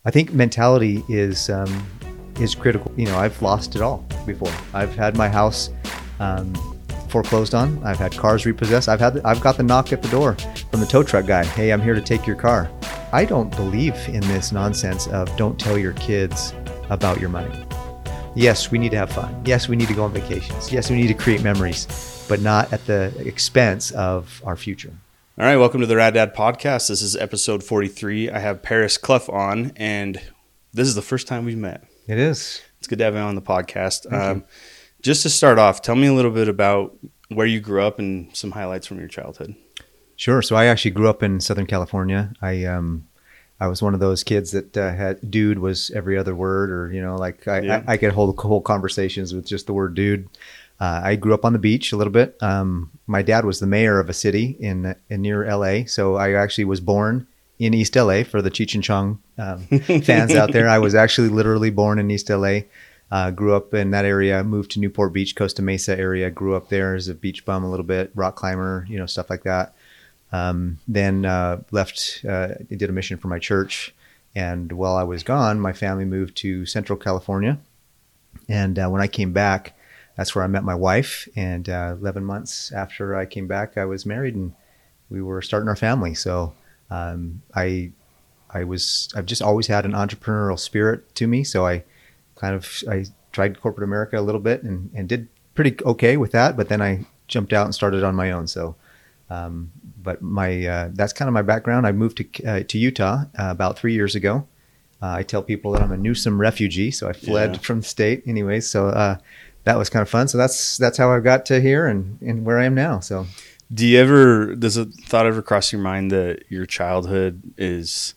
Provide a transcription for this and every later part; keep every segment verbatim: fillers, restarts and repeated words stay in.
I think mentality is um, is critical. You know, I've lost it all before. I've had my house um, foreclosed on. I've had cars repossessed. I've had I've got the knock at the door from the tow truck guy. Hey, I'm here to take your car. I don't believe in this nonsense of don't tell your kids about your money. Yes, we need to have fun. Yes, we need to go on vacations. Yes, we need to create memories, but not at the expense of our future. All right, welcome to the Rad Dad Podcast. This is episode forty-three. I have Paris Clough on, and this is the first time we've met. It is. It's good to have you on the podcast. Um, just to start off, tell me a little bit about where you grew up and some highlights from your childhood. Sure. So I actually grew up in Southern California. I um, I was one of those kids that uh, had dude was every other word, or you know, like I, yeah. I, I could hold whole conversations with just the word dude. Uh, I grew up on the beach a little bit. Um, my dad was the mayor of a city in, in near L A, so I actually was born in East L A for the Cheech and Chong um, fans out there. I was actually literally born in East L A. Uh, grew up in that area. Moved to Newport Beach, Costa Mesa area. Grew up there as a beach bum a little bit, rock climber, you know, stuff like that. Um, then uh, left. Uh, did a mission for my church, and while I was gone, my family moved to Central California. And uh, when I came back, that's where I met my wife, and uh, eleven months after I came back, I was married, and we were starting our family. So um, I, I was, I've just always had an entrepreneurial spirit to me. So I kind of, I tried corporate America a little bit and, and did pretty okay with that. But then I jumped out and started on my own. So, um, but my, uh, that's kind of my background. I moved to uh, to Utah uh, about three years ago. Uh, I tell people that I'm a Newsom refugee, so I fled Yeah. from the state anyway. So. Uh, That was kind of fun. So that's that's how I got to here and, and where I am now. So, do you ever, does a thought ever cross your mind that your childhood is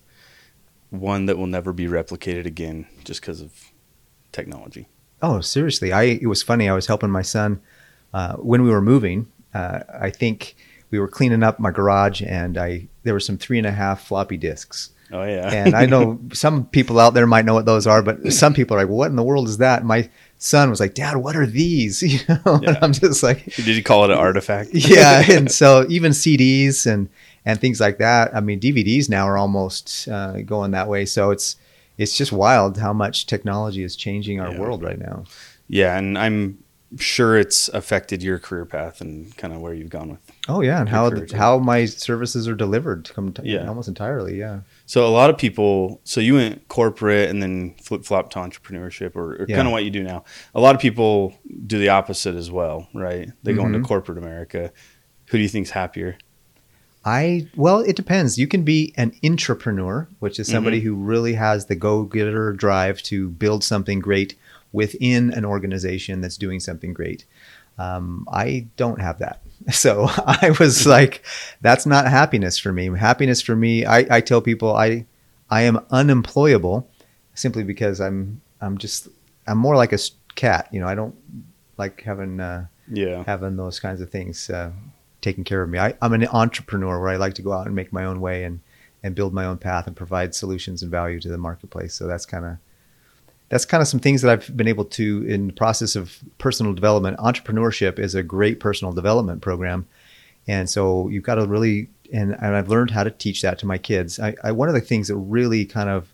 one that will never be replicated again just because of technology? oh, seriously, I it was funny. I was helping my son uh, when we were moving. Uh, I think we were cleaning up my garage, and I there were some three and a half floppy disks. Oh yeah, and I know some people out there might know what those are, but some people are like, "What in the world is that?" My son was like, "Dad, what are these?" You know, Yeah. and I'm just like, did you call it an artifact? yeah. And so even C Ds and and things like that. I mean, D V Ds now are almost uh, going that way. So it's it's just wild how much technology is changing our Yeah. world right now. Yeah, and I'm sure it's affected your career path and kind of where you've gone with. Oh yeah, and Your how career too. how my services are delivered to come to, Yeah. almost entirely. Yeah. So a lot of people, so you went corporate and then flip flop to entrepreneurship, or, or Yeah. kind of what you do now. A lot of people do the opposite as well, right? They go into Mhm. corporate America. Who do you think's happier? I well, it depends. You can be an intrapreneur, which is somebody who really has the go-getter drive to build something great within an organization that's doing something great. Um, I don't have that. So I was like, that's not happiness for me. Happiness for me, I, I tell people I I am unemployable simply because I'm I'm just I'm more like a s- cat. You know, I don't like having uh, Yeah. having those kinds of things uh, taken care of me. I, I'm an entrepreneur where I like to go out and make my own way and and build my own path and provide solutions and value to the marketplace. So that's kind of that's kind of some things that I've been able to, in the process of personal development. Entrepreneurship is a great personal development program. And so you've got to really, and, and I've learned how to teach that to my kids. I, I one of the things that really kind of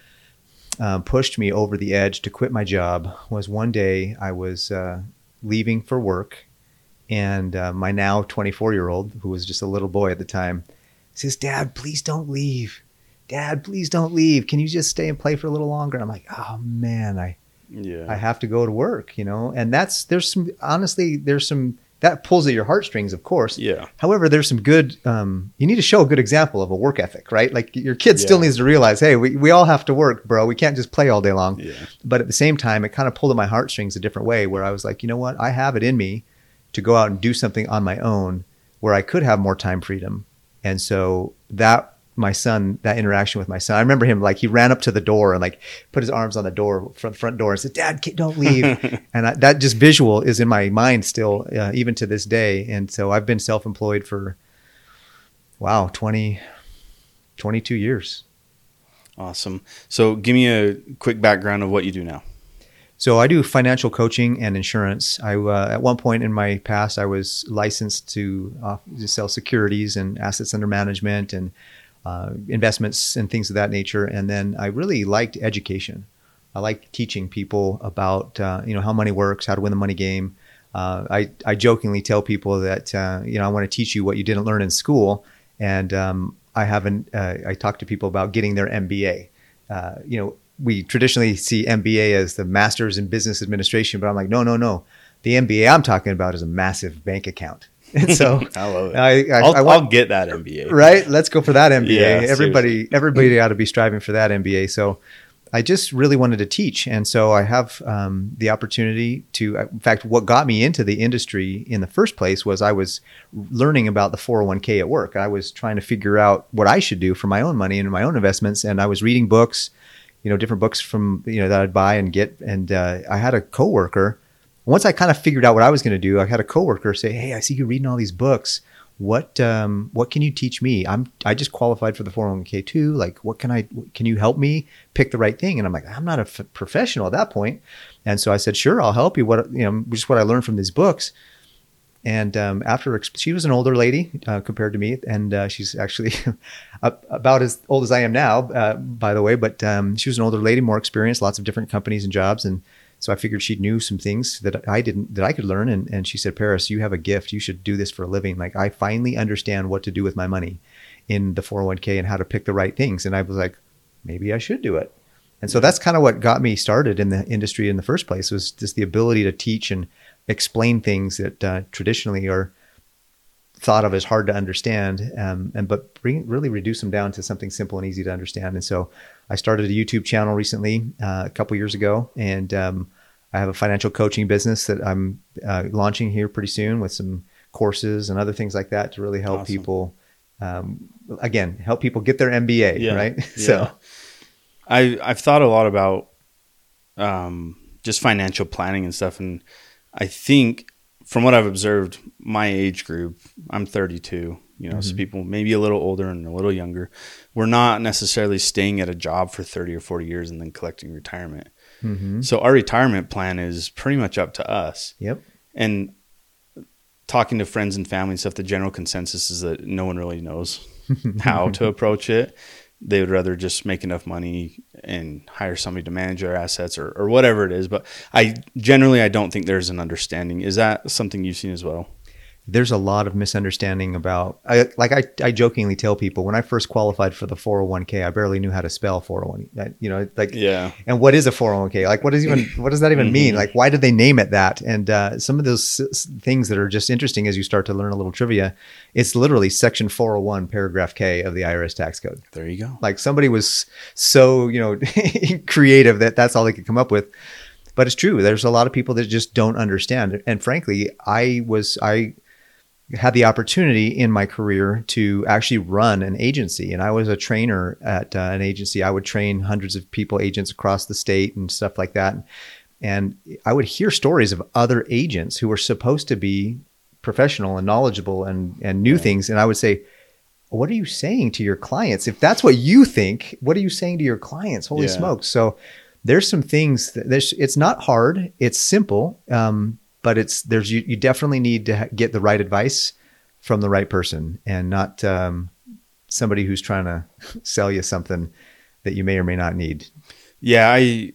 um, pushed me over the edge to quit my job was one day I was uh, leaving for work, and uh, my now twenty-four year old, who was just a little boy at the time, says, "Dad, please don't leave. Dad, please don't leave. Can you just stay and play for a little longer?" And I'm like, oh man, I, Yeah. I have to go to work, you know? And that's, there's some, honestly, there's some, that pulls at your heartstrings, of course. Yeah. However, there's some good, um, you need to show a good example of a work ethic, right? Like your kid still Yeah. needs to realize, hey, we, we all have to work, bro. We can't just play all day long. Yeah. But at the same time, it kind of pulled at my heartstrings a different way, where I was like, you know what? I have it in me to go out and do something on my own where I could have more time freedom. And so that, my son, that interaction with my son, I remember him, like, he ran up to the door and like put his arms on the door, front, front door, and said, "Dad, don't leave." And I, that just visual is in my mind still, uh, even to this day. And so I've been self-employed for, wow, twenty, twenty-two years. Awesome. So give me a quick background of what you do now. So I do financial coaching and insurance. I uh, at one point in my past, I was licensed to, uh, to sell securities and assets under management, and uh, investments and things of that nature. And then I really liked education. I like teaching people about, uh, you know, how money works, how to win the money game. Uh, I, I jokingly tell people that, uh, you know, I want to teach you what you didn't learn in school. And um, I haven't, uh, I talk to people about getting their M B A. Uh, you know, we traditionally see M B A as the master's in business administration, but I'm like, no, no, no. The M B A I'm talking about is a massive bank account. And so I love it. I, I, I'll, I want, I'll get that M B A. Right? Let's go for that M B A. Yeah, everybody, seriously. everybody ought to be striving for that M B A. So I just really wanted to teach. And so I have um, the opportunity to, in fact, what got me into the industry in the first place was I was learning about the four oh one k at work. I was trying to figure out what I should do for my own money and my own investments. And I was reading books, you know, different books from, you know, that I'd buy and get. And uh, I had a coworker. Once I kind of figured out what I was going to do, I had a coworker say, "Hey, I see you reading all these books. What um, what can you teach me? I'm I just qualified for the four oh one k too. Like, what can I? Can you help me pick the right thing?" And I'm like, "I'm not a f- professional at that point." And so I said, "Sure, I'll help you. What you know, just what I learned from these books." And um, after she was an older lady uh, compared to me, and uh, she's actually about as old as I am now, uh, by the way. But um, she was an older lady, more experienced, lots of different companies and jobs, and so I figured she knew some things that I didn't, that I could learn. And, and she said, "Paris, you have a gift. You should do this for a living. Like, I finally understand what to do with my money in the four oh one k and how to pick the right things." And I was like, maybe I should do it. And so that's kind of what got me started in the industry in the first place, was just the ability to teach and explain things that uh, traditionally are thought of as hard to understand, um, and but bring, really reduce them down to something simple and easy to understand. And so I started a YouTube channel recently, uh, a couple years ago, and um, I have a financial coaching business that I'm uh, launching here pretty soon with some courses and other things like that to really help Awesome. people, um, again, help people get their M B A, Yeah. right? Yeah. So I, I've thought a lot about um, just financial planning and stuff. And I think from what I've observed, my age group, I'm thirty-two, you know, Mm-hmm. so people maybe a little older and a little younger, we're not necessarily staying at a job for thirty or forty years and then collecting retirement. mm-hmm. So our retirement plan is pretty much up to us. Yep. And talking to friends and family and stuff, the general consensus is that no one really knows how to approach it. They would rather just make enough money and hire somebody to manage their assets or, or whatever it is. But I generally, I don't think there's an understanding. Is that something you've seen as well? There's a lot of misunderstanding about, I, like I, I jokingly tell people, when I first qualified for the four oh one k, I barely knew how to spell four oh one. You know, like, Yeah. and what is a four oh one k? Like, what does even, what does that even mean? Like, why did they name it that? And uh, some of those s- things that are just interesting as you start to learn a little trivia, it's literally section four oh one, paragraph K of the I R S tax code. There you go. Like, somebody was so, you know, creative that that's all they could come up with. But it's true. There's a lot of people that just don't understand. And frankly, I was, I, had the opportunity in my career to actually run an agency. And I was a trainer at uh, an agency. I would train hundreds of people, agents across the state and stuff like that. And I would hear stories of other agents who were supposed to be professional and knowledgeable and, and knew Yeah. things. And I would say, what are you saying to your clients? If that's what you think, what are you saying to your clients? Holy Yeah. smokes. So there's some things that there's, it's not hard. It's simple. Um, But it's there's you, you definitely need to ha- get the right advice from the right person, and not um, somebody who's trying to sell you something that you may or may not need. Yeah. I,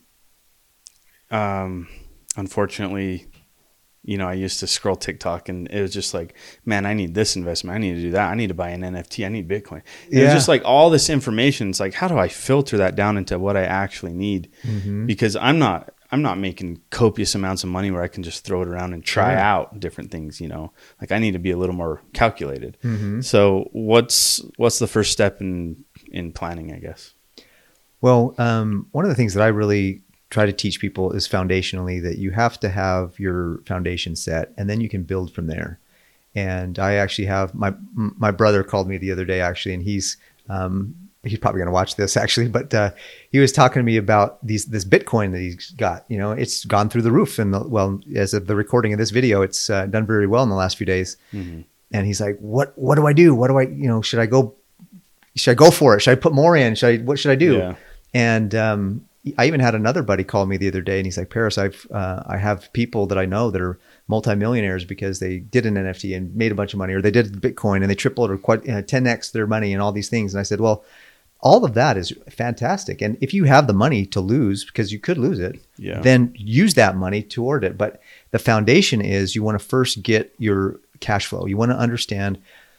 um, unfortunately, you know, I used to scroll TikTok and it was just like, man, I need this investment. I need to do that. I need to buy an N F T. I need Bitcoin. It Yeah. was just like all this information. It's like, how do I filter that down into what I actually need? Mm-hmm. Because I'm not, I'm not making copious amounts of money where I can just throw it around and try Sure. out different things, you know, like I need to be a little more calculated. Mm-hmm. So what's, what's the first step in, in planning, I guess? Well, um, one of the things that I really try to teach people is foundationally that you have to have your foundation set, and then you can build from there. And I actually have my my brother called me the other day actually, and he's um, he's probably going to watch this actually, but uh, he was talking to me about these this Bitcoin that he's got. You know, it's gone through the roof, and well, as of the recording of this video, it's uh, done very well in the last few days. Mm-hmm. And he's like, "What what do I do? What do I you know? Should I go? Should I go for it? Should I put more in? Should I what should I do?" Yeah. And um, I even had another buddy call me the other day, and he's like, Paris, I've, uh, I have people that I know that are multimillionaires because they did an N F T and made a bunch of money, or they did Bitcoin and they tripled or quite, you know, ten X their money and all these things. And I said, well, all of that is fantastic. And if you have the money to lose, because you could lose it, yeah. then use that money toward it. But the foundation is you want to first get your cash flow. You want to understand.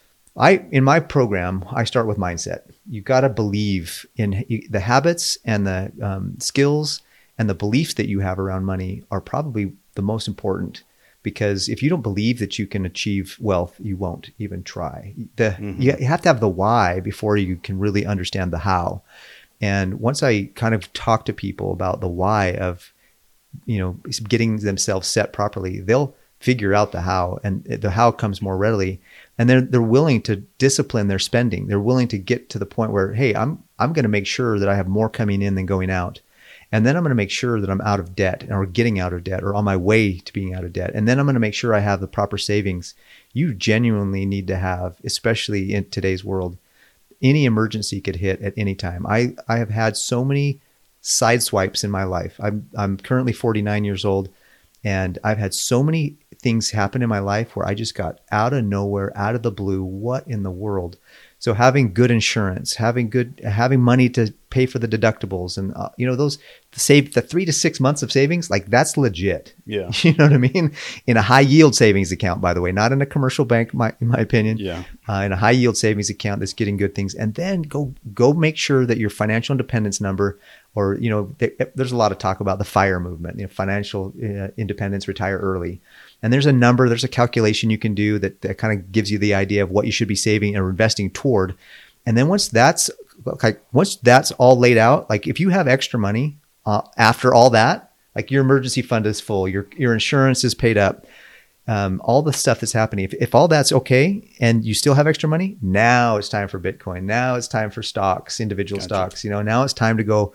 I, in my program, I start with mindset. You got to believe in the habits and the um, skills and the beliefs that you have around money are probably the most important, because if you don't believe that you can achieve wealth, you won't even try. The, mm-hmm. You have to have the why before you can really understand the how. And once I kind of talk to people about the why of, you know, getting themselves set properly, they'll figure out the how, and the how comes more readily. And they're they're willing to discipline their spending. They're willing to get to the point where, hey, I'm I'm going to make sure that I have more coming in than going out. And then I'm going to make sure that I'm out of debt, or getting out of debt, or on my way to being out of debt. And then I'm going to make sure I have the proper savings. You genuinely need to have, especially in today's world. Any emergency could hit at any time. I, I have had so many side swipes in my life. I'm I'm currently forty-nine years old, and I've had so many things happen in my life where I just got out of nowhere, out of the blue. What in the world? So having good insurance, having good, having money to pay for the deductibles, and uh, you know, those save the three to six months of savings, like that's legit. Yeah, you know what I mean. In a high yield savings account, by the way, not in a commercial bank, my, in my opinion. Yeah, uh, in a high yield savings account that's getting good things, and then go go make sure that your financial independence number, or you know, th- there's a lot of talk about the FIRE movement, you know, financial uh, independence, retire early. And there's a number, there's a calculation you can do that, that kind of gives you the idea of what you should be saving or investing toward. And then once that's like, once that's all laid out, like if you have extra money uh, after all that, like your emergency fund is full, your your insurance is paid up, um, all the stuff that's happening. If, if all that's okay and you still have extra money, now it's time for Bitcoin. Now it's time for stocks, individual gotcha. stocks. You know, now it's time to go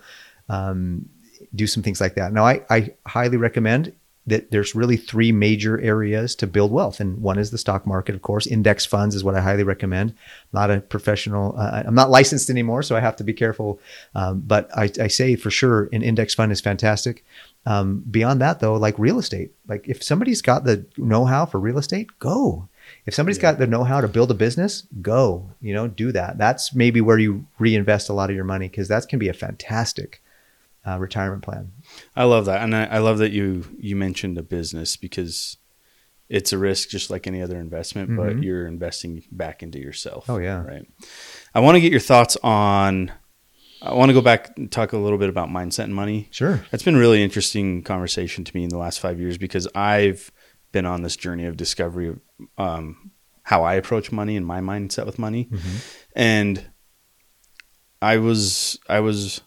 um, do some things like that. Now, I, I highly recommend that there's really three major areas to build wealth. And one is the stock market, of course. Index funds is what I highly recommend. I'm not a professional, uh, I'm not licensed anymore, so I have to be careful. Um, but I, I say for sure an index fund is fantastic. Um, beyond that though, like real estate, like if somebody's got the know-how for real estate, go. If somebody's yeah. got the know-how to build a business, go, you know, do that. That's maybe where you reinvest a lot of your money, because that can be a fantastic Uh, retirement plan. I love that. And I, I love that you, you mentioned a business, because it's a risk just like any other investment, mm-hmm. but you're investing back into yourself. Oh yeah. Right. I want to get your thoughts on, I want to go back and talk a little bit about mindset and money. Sure. That's been a really interesting conversation to me in the last five years, because I've been on this journey of discovery of um, how I approach money and my mindset with money. Mm-hmm. And I was, I was,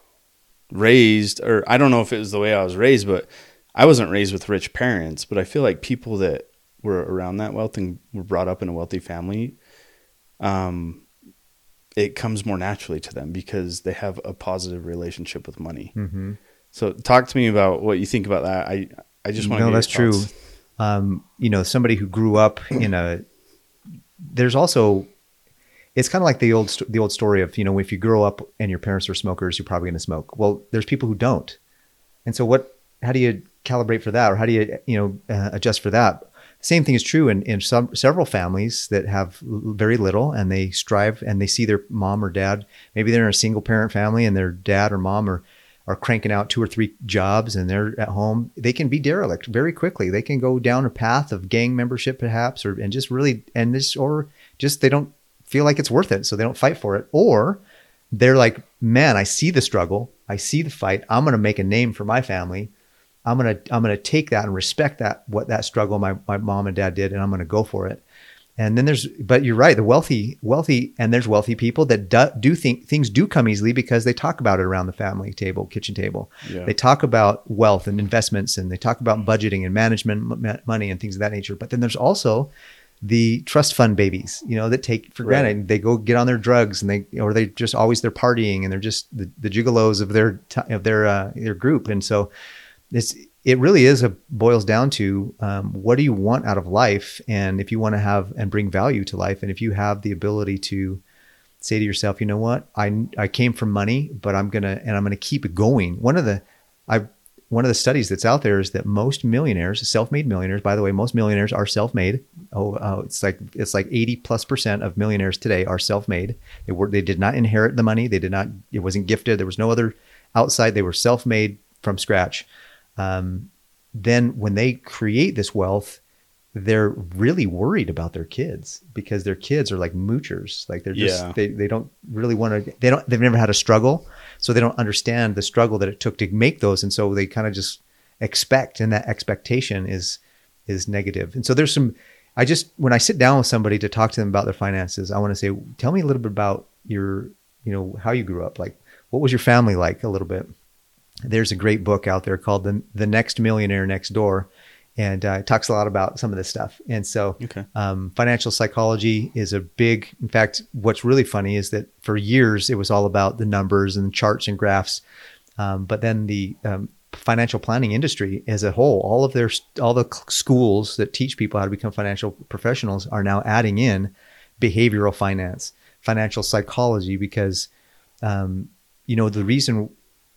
raised, or I don't know if it was the way I was raised, but I wasn't raised with rich parents, but I feel like people that were around that wealth and were brought up in a wealthy family, um, it comes more naturally to them because they have a positive relationship with money. Mm-hmm. So talk to me about what you think about that. I, I just want to know that's true. Um, you know, somebody who grew up in a, there's also, it's kind of like the old the old story of, you know, if you grow up and your parents are smokers, you're probably going to smoke. Well, there's people who don't. And so what, how do you calibrate for that? Or how do you, you know, uh, adjust for that? The same thing is true in, in some several families that have very little, and they strive and they see their mom or dad, maybe they're in a single parent family and their dad or mom are, are cranking out two or three jobs and they're at home. They can be derelict very quickly. They can go down a path of gang membership perhaps, or, and just really, and this, or just, they don't feel like it's worth it, so they don't fight for it. Or they're like, man, I see the struggle, I see the fight, I'm going to make a name for my family. I'm going to I'm going to take that and respect that, what that struggle my, my mom and dad did, and I'm going to go for it. And then there's, but you're right, the wealthy, wealthy, and there's wealthy people that do, do think things do come easily because they talk about it around the family table, kitchen table. Yeah. They talk about wealth and investments, and they talk about budgeting and management, m- money and things of that nature. But then there's also the trust fund babies, you know, that take for granted. Right. They go get on their drugs, and they, or they just always, they're partying, and they're just the, the gigolos of their, of their, uh, their group. And so it's, it really is a boils down to, um, what do you want out of life? And if you want to have and bring value to life, and if you have the ability to, say to yourself, you know what, I, I came from money, but I'm going to, and I'm going to keep it going. One of the, I, one of the studies that's out there is that most millionaires, self-made millionaires, by the way, most millionaires are self-made. Oh, uh, it's like, it's like eighty plus percent of millionaires today are self-made. They were, they did not inherit the money. They did not, it wasn't gifted. There was no other outside. They were self-made from scratch. Um, then when they create this wealth, they're really worried about their kids because their kids are like moochers. Like they're just, yeah. they, they don't really want to, they don't, they've never had a struggle. So they don't understand the struggle that it took to make those. And so they kind of just expect, and that expectation is, is negative. And so there's some, I just, when I sit down with somebody to talk to them about their finances, I want to say, tell me a little bit about your, you know, how you grew up. Like, what was your family like a little bit? There's a great book out there called The, the Next Millionaire Next Door. And uh, it talks a lot about some of this stuff. And so okay. um, financial psychology is a big, in fact, what's really funny is that for years, it was all about the numbers and charts and graphs. Um, but then the um, financial planning industry as a whole, all of their, all the schools that teach people how to become financial professionals are now adding in behavioral finance, financial psychology, because, um, you know, the reason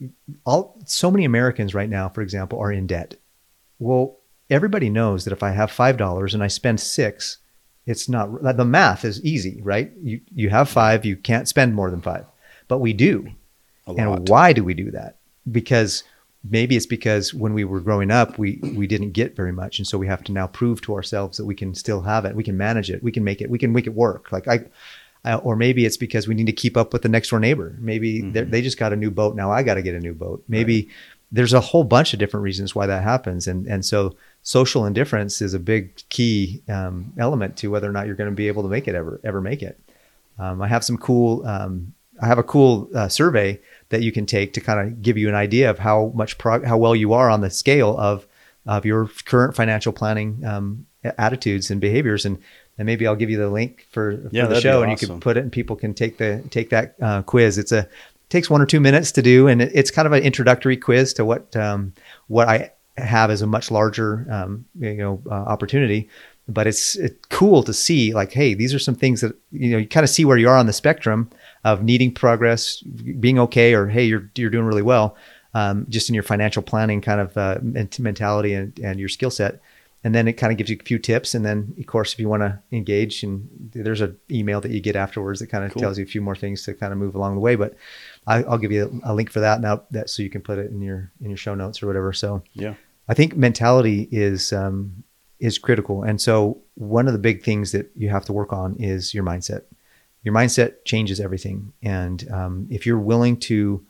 all, so many Americans right now, for example, are in debt. Well, everybody knows that if I have five dollars and I spend six, it's not, the math is easy, right? You you have five, you can't spend more than five, but we do. And why do we do that? Because maybe it's because when we were growing up, we, we didn't get very much. And so we have to now prove to ourselves that we can still have it. We can manage it. We can make it, we can make it work. Like I, I or maybe it's because we need to keep up with the next door neighbor. Maybe mm-hmm. they just got a new boat. Now I got to get a new boat. Maybe right. There's a whole bunch of different reasons why that happens. And, and so social indifference is a big key um, element to whether or not you're going to be able to make it ever, ever make it. Um, I have some cool, um, I have a cool uh, survey that you can take to kind of give you an idea of how much, prog- how well you are on the scale of, of your current financial planning um, attitudes and behaviors. And, and maybe I'll give you the link for, for yeah, the show, and awesome. You can put it and people can take the, take that uh, quiz. It's a, takes one or two minutes to do. And it, it's kind of an introductory quiz to what, um, what I have as a much larger, um, you know, uh, opportunity, but it's, it's cool to see like, hey, these are some things that, you know, you kind of see where you are on the spectrum of needing progress, being okay, or, hey, you're, you're doing really well. Um, just in your financial planning kind of, uh, mentality and, and your skill set. And then it kind of gives you a few tips. And then of course, if you want to engage, and there's an email that you get afterwards that kind of cool. tells you a few more things to kind of move along the way. But I, I'll give you a, a link for that now, that so you can put it in your in your show notes or whatever. So yeah, I think mentality is um, is critical. And so one of the big things that you have to work on is your mindset. Your mindset changes everything. And um, if you're willing to,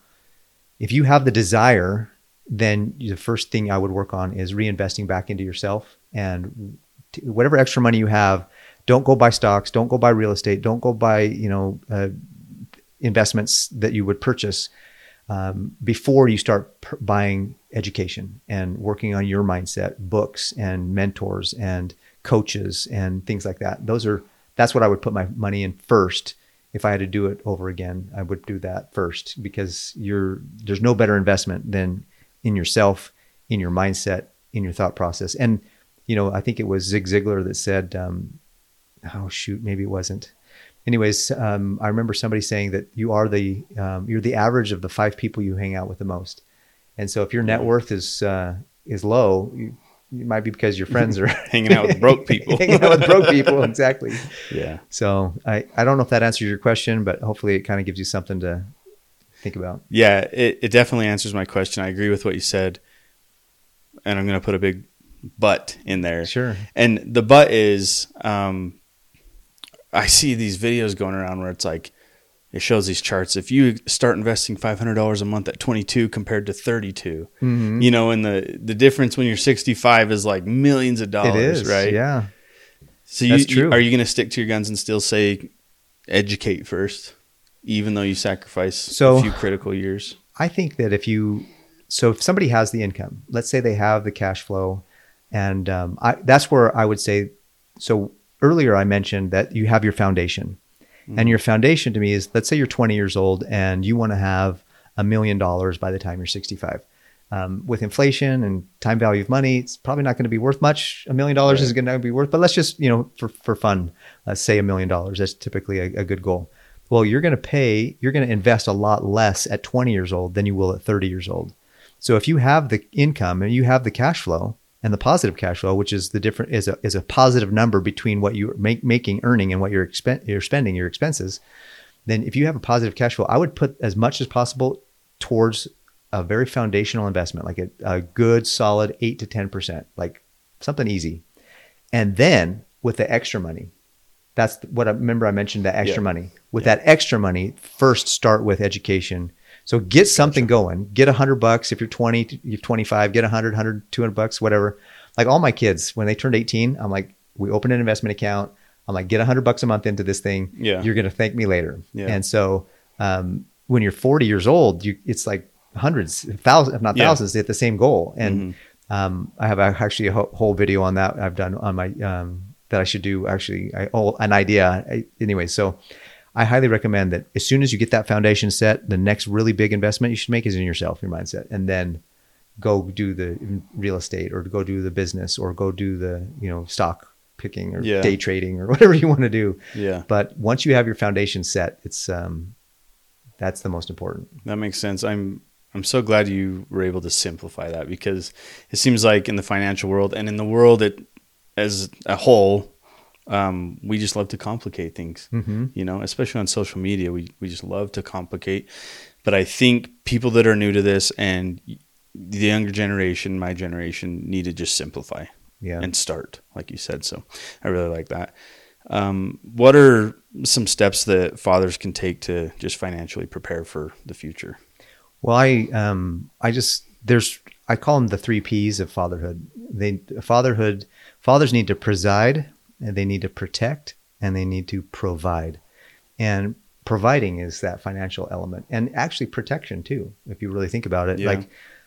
if you have the desire, then the first thing I would work on is reinvesting back into yourself. And t- whatever extra money you have, don't go buy stocks, don't go buy real estate, don't go buy, you know, uh, investments that you would purchase um, before you start p- buying education and working on your mindset, books and mentors and coaches and things like that. Those are, that's what I would put my money in first. If I had to do it over again, I would do that first, because you're, there's no better investment than in yourself, in your mindset, in your thought process. And, you know, I think it was Zig Ziglar that said, um, oh shoot, maybe it wasn't. Anyways, um, I remember somebody saying that you are the, um, you're the average of the five people you hang out with the most. And so if your net worth is, uh, is low, you, it might be because your friends are hanging out with broke people, hanging out with broke people. Exactly. Yeah. So I, I don't know if that answers your question, but hopefully it kind of gives you something to think about. Yeah, it, it definitely answers my question. I agree with what you said. And I'm going to put a big but in there. Sure. And the but is, um, I see these videos going around where it's like, it shows these charts. If you start investing five hundred dollars a month at twenty-two compared to thirty-two, mm-hmm. you know, and the, the difference when you're sixty-five is like millions of dollars, it is, right? Yeah. So you, you, are you going to stick to your guns and still say educate first, even though you sacrifice so, a few critical years? I think that if you, so if somebody has the income, let's say they have the cash flow, and um, I, that's where I would say, so earlier I mentioned that you have your foundation. Mm-hmm. And your foundation to me is, let's say you're twenty years old and you want to have a million dollars by the time you're sixty-five. Um, with inflation and time value of money, it's probably not going to be worth much. A million dollars is going to be worth, but let's just, you know, for, for fun, let's say a million dollars. That's typically a, a good goal. Well, you're going to pay, you're going to invest a lot less at twenty years old than you will at thirty years old. So if you have the income and you have the cash flow and the positive cash flow, which is the different, is a, is a positive number between what you're make, making, earning and what you're, expen- you're spending, your expenses, then if you have a positive cash flow, I would put as much as possible towards a very foundational investment, like a, a good solid eight to ten percent, like something easy. And then with the extra money, that's what I remember I mentioned, that extra yeah. money. With yeah. that extra money, first start with education. So get something going, get a hundred bucks. If you're twenty, you're twenty-five, get a hundred, hundred, two hundred bucks, whatever. Like all my kids, when they turned eighteen, I'm like, we opened an investment account. I'm like, get a hundred bucks a month into this thing. Yeah. You're going to thank me later. Yeah. And so, um, when you're forty years old, you, it's like hundreds, thousands, if not thousands, yeah. at the same goal. And, mm-hmm. um, I have actually a whole video on that I've done on my, um, that I should do actually, I, oh, an idea. I, anyway, so I highly recommend that as soon as you get that foundation set, the next really big investment you should make is in yourself, your mindset, and then go do the real estate or go do the business or go do the, you know, stock picking or yeah. day trading or whatever you want to do. Yeah. But once you have your foundation set, it's, um, that's the most important. That makes sense. I'm, I'm so glad you were able to simplify that, because it seems like in the financial world and in the world it, as a whole, um, we just love to complicate things, mm-hmm. you know, especially on social media. We, we just love to complicate. But I think people that are new to this and the younger generation, my generation, need to just simplify yeah. and start, like you said. So I really like that. Um, what are some steps that fathers can take to just financially prepare for the future? Well, I, um, I just, there's, I call them the three P's of fatherhood. They, fatherhood, fathers need to preside, and they need to protect, and they need to provide. And providing is that financial element, and actually protection too, if you really think about it. Yeah. Like,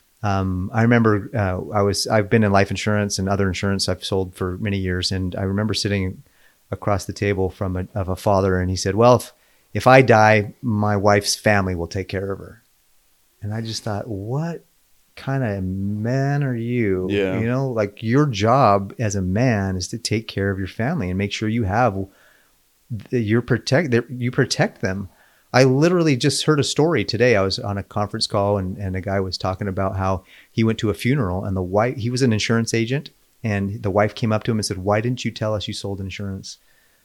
um, I remember uh, I was, I've been in life insurance and other insurance I've sold for many years. And I remember sitting across the table from a, of a father, and he said, well, if, if I die, my wife's family will take care of her. And I just thought, what kind of man are you? Yeah. You know, like your job as a man is to take care of your family and make sure you have, you're protect, you protect them. I literally just heard a story today. I was on a conference call, and, and a guy was talking about how he went to a funeral, and the wife, he was an insurance agent, and the wife came up to him and said, why didn't you tell us you sold insurance?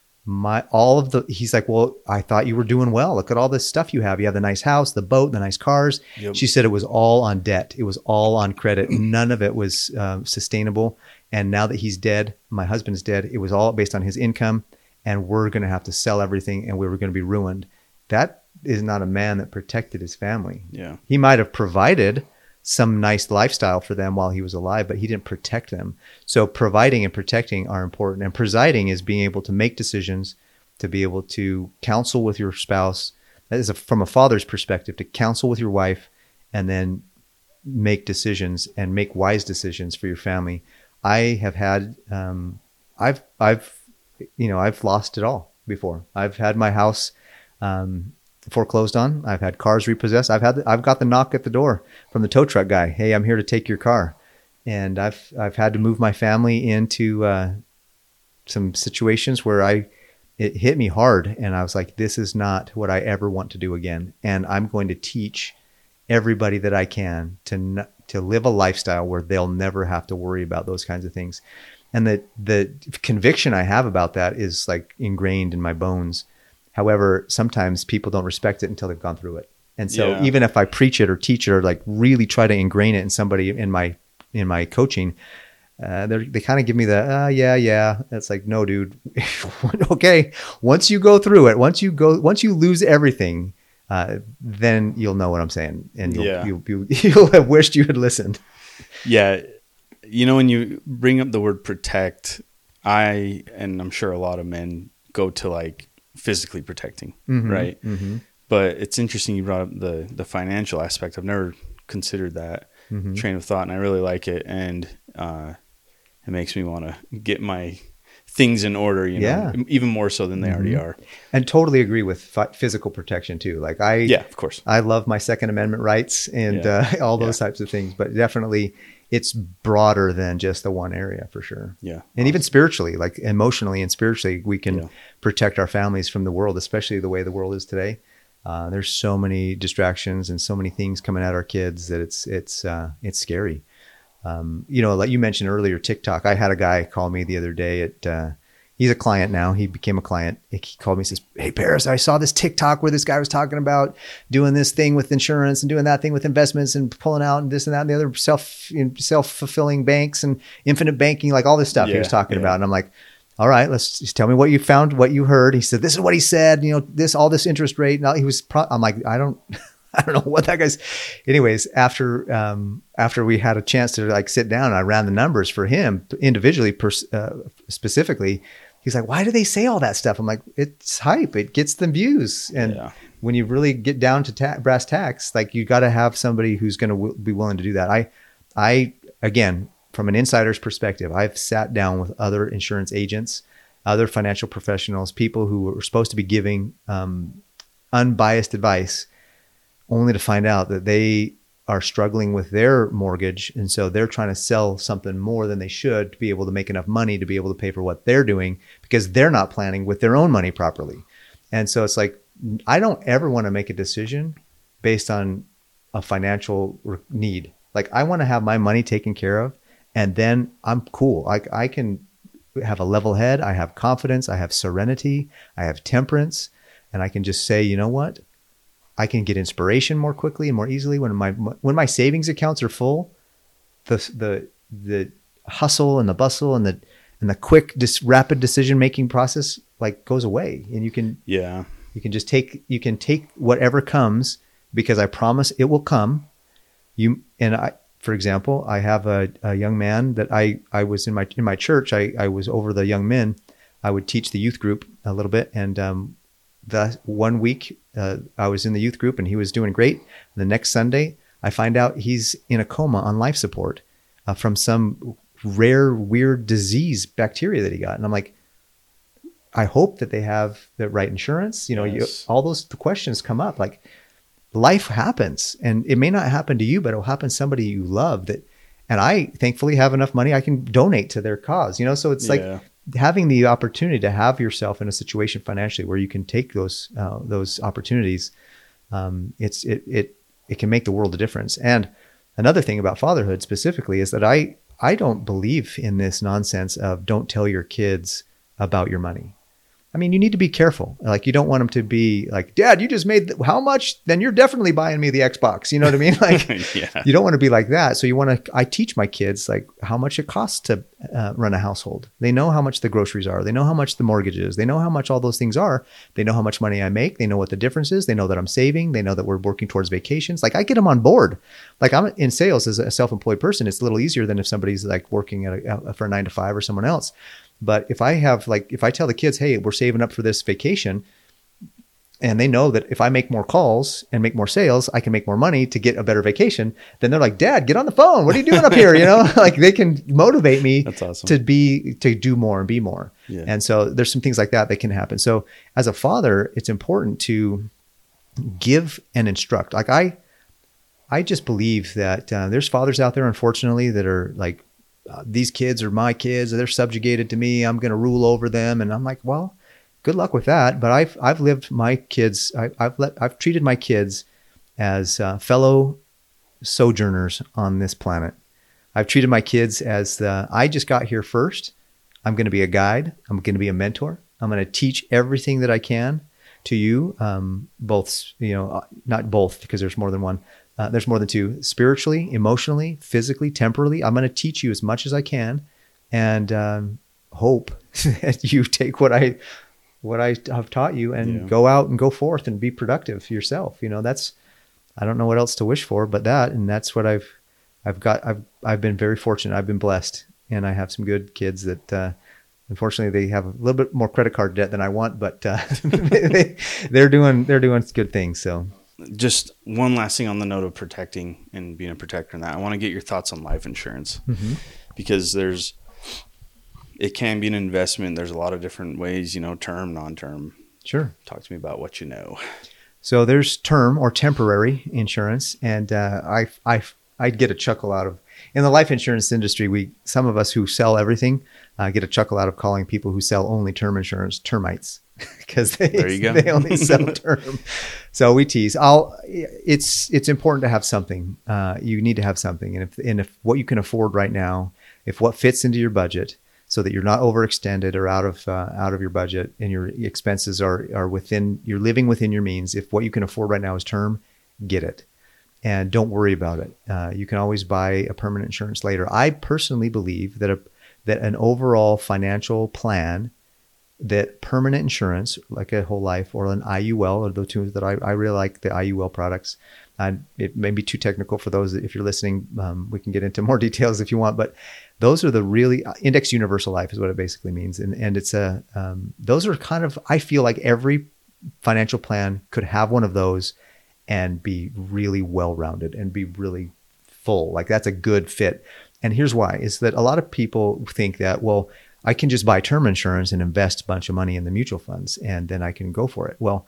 My, all of the, he's like, well, I thought you were doing well. Look at all this stuff you have. You have the nice house, the boat, the nice cars. Yep. She said it was all on debt. It was all on credit. None of it was uh, sustainable. And now that he's dead, my husband's dead, it was all based on his income, and we're going to have to sell everything, and we were going to be ruined. That is not a man that protected his family. Yeah. He might have provided some nice lifestyle for them while he was alive, but he didn't protect them. So providing and protecting are important. And presiding is being able to make decisions, to be able to counsel with your spouse. That is a, from a father's perspective, to counsel with your wife and then make decisions and make wise decisions for your family. I have had, um, I've, I've, you know, I've lost it all before. I've had my house, um, foreclosed on. I've had cars repossessed. I've had, the, I've got the knock at the door from the tow truck guy. Hey, I'm here to take your car. And I've, I've had to move my family into, uh, some situations where I, it hit me hard, and I was like, this is not what I ever want to do again. And I'm going to teach everybody that I can to, n- to live a lifestyle where they'll never have to worry about those kinds of things. And the, the conviction I have about that is like ingrained in my bones. However, sometimes people don't respect it until they've gone through it. And so yeah. even if I preach it or teach it or like really try to ingrain it in somebody in my, in my coaching, uh, they kind of give me the, uh, yeah, yeah. It's like, no, dude. Okay. Once you go through it, once you go, once you lose everything, uh, then you'll know what I'm saying. And you'll, yeah. you'll, you'll, you'll have wished you had listened. Yeah. You know, when you bring up the word protect, I, and I'm sure a lot of men go to like, physically protecting, mm-hmm, right? Mm-hmm. But it's interesting you brought up the the financial aspect. I've never considered that mm-hmm. train of thought, and I really like it. And uh, it makes me want to get my things in order, you yeah. know, even more so than they mm-hmm. already are. And totally agree with fi- physical protection too. Like I, yeah, of course, I love my Second Amendment rights and yeah. uh, all those yeah. types of things. But definitely, it's broader than just the one area for sure. Yeah. And awesome. even spiritually, like emotionally and spiritually, we can yeah. protect our families from the world, especially the way the world is today. Uh, there's so many distractions and so many things coming at our kids that it's, it's, uh, it's scary. Um, you know, like you mentioned earlier, TikTok. I had a guy call me the other day at, uh, he's a client now. He became a client. He called me and says, "Hey, Paris, I saw this TikTok where this guy was talking about doing this thing with insurance and doing that thing with investments and pulling out and this and that and the other self, you know, self-fulfilling banks and infinite banking, like all this stuff yeah, he was talking yeah. about." And I'm like, "All right, let's just tell me what you found, what you heard." He said, "This is what he said, you know, this, all this interest rate." And he was, pro- I'm like, I don't, I don't know what that guy's, anyways, after, um, after we had a chance to like sit down and I ran the numbers for him individually, pers- uh, specifically, he's like, "Why do they say all that stuff?" I'm like, "It's hype. It gets them views." And yeah. when you really get down to ta- brass tacks, like you got to have somebody who's going to w- be willing to do that. I, I, again, from an insider's perspective, I've sat down with other insurance agents, other financial professionals, people who were supposed to be giving um, unbiased advice, only to find out that they are struggling with their mortgage. And so they're trying to sell something more than they should to be able to make enough money to be able to pay for what they're doing because they're not planning with their own money properly. And so it's like, I don't ever want to make a decision based on a financial need. Like I want to have my money taken care of and then I'm cool. Like I can have a level head. I have confidence. I have serenity. I have temperance. And I can just say, you know what? I can get inspiration more quickly and more easily when my when my savings accounts are full. The the the hustle and the bustle and the and the quick, dis, rapid decision making process like goes away, and you can yeah you can just take you can take whatever comes because I promise it will come. You and I, for example, I have a, a young man that I I was in my in my church. I I was over the young men. I would teach the youth group a little bit, and um, the one week. Uh, I was in the youth group and he was doing great. The next Sunday, I find out he's in a coma on life support uh, from some rare, weird disease bacteria that he got. And I'm like, I hope that they have the right insurance. You know, yes. you, all those the questions come up. Like life happens and it may not happen to you, but it'll happen to somebody you love that. And I thankfully have enough money I can donate to their cause, you know? So it's yeah. like, having the opportunity to have yourself in a situation financially where you can take those uh, those opportunities, um, it's it it it can make the world a difference. And another thing about fatherhood specifically is that I I don't believe in this nonsense of don't tell your kids about your money. I mean, you need to be careful. Like you don't want them to be like, "Dad, you just made th- how much? Then you're definitely buying me the Xbox." You know what I mean? Like yeah. you don't want to be like that. So you want to, I teach my kids like how much it costs to uh, run a household. They know how much the groceries are. They know how much the mortgage is. They know how much all those things are. They know how much money I make. They know what the difference is. They know that I'm saving. They know that we're working towards vacations. Like I get them on board. Like I'm in sales as a self-employed person. It's a little easier than if somebody's like working at a, for a nine to five or someone else. But if I have like, if I tell the kids, "Hey, we're saving up for this vacation," and they know that if I make more calls and make more sales, I can make more money to get a better vacation, then they're like, "Dad, get on the phone. What are you doing up here?" You know, like they can motivate me That's awesome. to be, to do more and be more. Yeah. And so there's some things like that that can happen. So as a father, it's important to give and instruct. Like I, I just believe that uh, there's fathers out there, unfortunately, that are like, Uh, these kids are my kids, they're subjugated to me, I'm going to rule over them. And I'm like, well, good luck with that. But I've, I've lived my kids. I, I've let, I've treated my kids as uh, fellow sojourners on this planet. I've treated my kids as the, I just got here first. I'm going to be a guide. I'm going to be a mentor. I'm going to teach everything that I can to you. Um, both, you know, not both because there's more than one. Uh, there's more than two, spiritually, emotionally, physically, temporally. I'm going to teach you as much as I can and um, hope that you take what I what I have taught you and yeah. go out and go forth and be productive yourself. You know, that's, I don't know what else to wish for but that. And that's what I've I've got. I've I've been very fortunate. I've been blessed. And I have some good kids that uh, unfortunately they have a little bit more credit card debt than I want, but uh, they, they're doing they're doing good things. So. Just one last thing on the note of protecting and being a protector in that. I want to get your thoughts on life insurance mm-hmm. because there's, it can be an investment. There's a lot of different ways, you know, term, non-term. Sure. Talk to me about what you know. So there's term or temporary insurance. And uh, I, I, I'd get a chuckle out of in the life insurance industry, we some of us who sell everything uh, get a chuckle out of calling people who sell only term insurance termites because they they only sell term. So we tease. I'll. It's it's important to have something. Uh, you need to have something, and if and if what you can afford right now, if what fits into your budget, so that you're not overextended or out of uh, out of your budget, and your expenses are are within, you're living within your means. If what you can afford right now is term, get it. And don't worry about it. Uh, you can always buy a permanent insurance later. I personally believe that a that an overall financial plan, that permanent insurance, like a whole life or an I U L, are the two that I, I really like, the I U L products. And it may be too technical for those. If you're listening, um, we can get into more details if you want. But those are the really index universal life is what it basically means. And and it's a um, those are kind of, I feel like every financial plan could have one of those and be really well-rounded and be really full. Like that's a good fit. And here's why, is that a lot of people think that, well, I can just buy term insurance and invest a bunch of money in the mutual funds and then I can go for it. Well,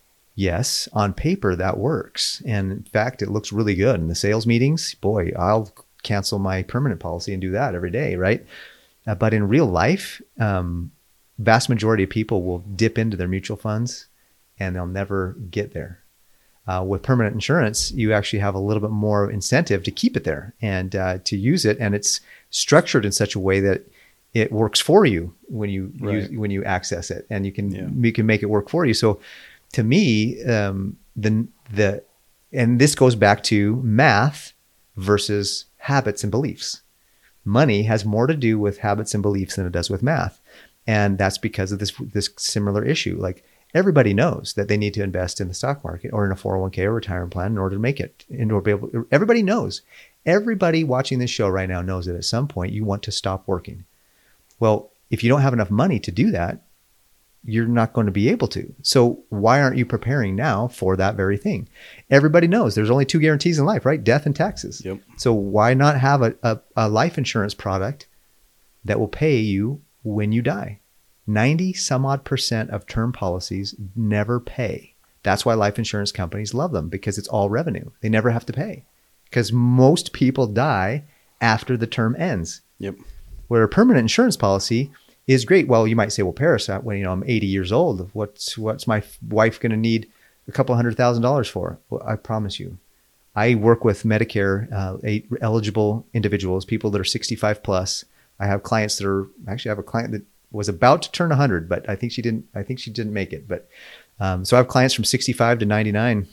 yes, on paper that works. And in fact, it looks really good in the sales meetings. Boy, I'll cancel my permanent policy and do that every day, right? Uh, but in real life, um, vast majority of people will dip into their mutual funds and they'll never get there. Uh, with permanent insurance, you actually have a little bit more incentive to keep it there and uh, to use it. And it's structured in such a way that it works for you when you right. use, when you access it, and you can yeah. you can make it work for you. So, to me, um, the the and this goes back to math versus habits and beliefs. Money has more to do with habits and beliefs than it does with math, and that's because of this this similar issue. Like, everybody knows that they need to invest in the stock market or in a four oh one k or retirement plan in order to make it. In order to be able, everybody knows. Everybody watching this show right now knows that at some point you want to stop working. Well, if you don't have enough money to do that, you're not going to be able to. So why aren't you preparing now for that very thing? Everybody knows there's only two guarantees in life, right? Death and taxes. Yep. So why not have a, a, a life insurance product that will pay you when you die? ninety some odd percent of term policies never pay. That's why life insurance companies love them, because it's all revenue. They never have to pay because most people die after the term ends. Yep. Where a permanent insurance policy is great. Well, you might say, well, Paris, when you know I'm eighty years old, what's what's my wife going to need a couple hundred thousand dollars for? Well, I promise you, I work with Medicare uh, eight eligible individuals, people that are sixty-five plus. I have clients that are actually I have a client that was about to turn one hundred, but I think she didn't. I think she didn't make it. But um, so I have clients from sixty-five to ninety-nine,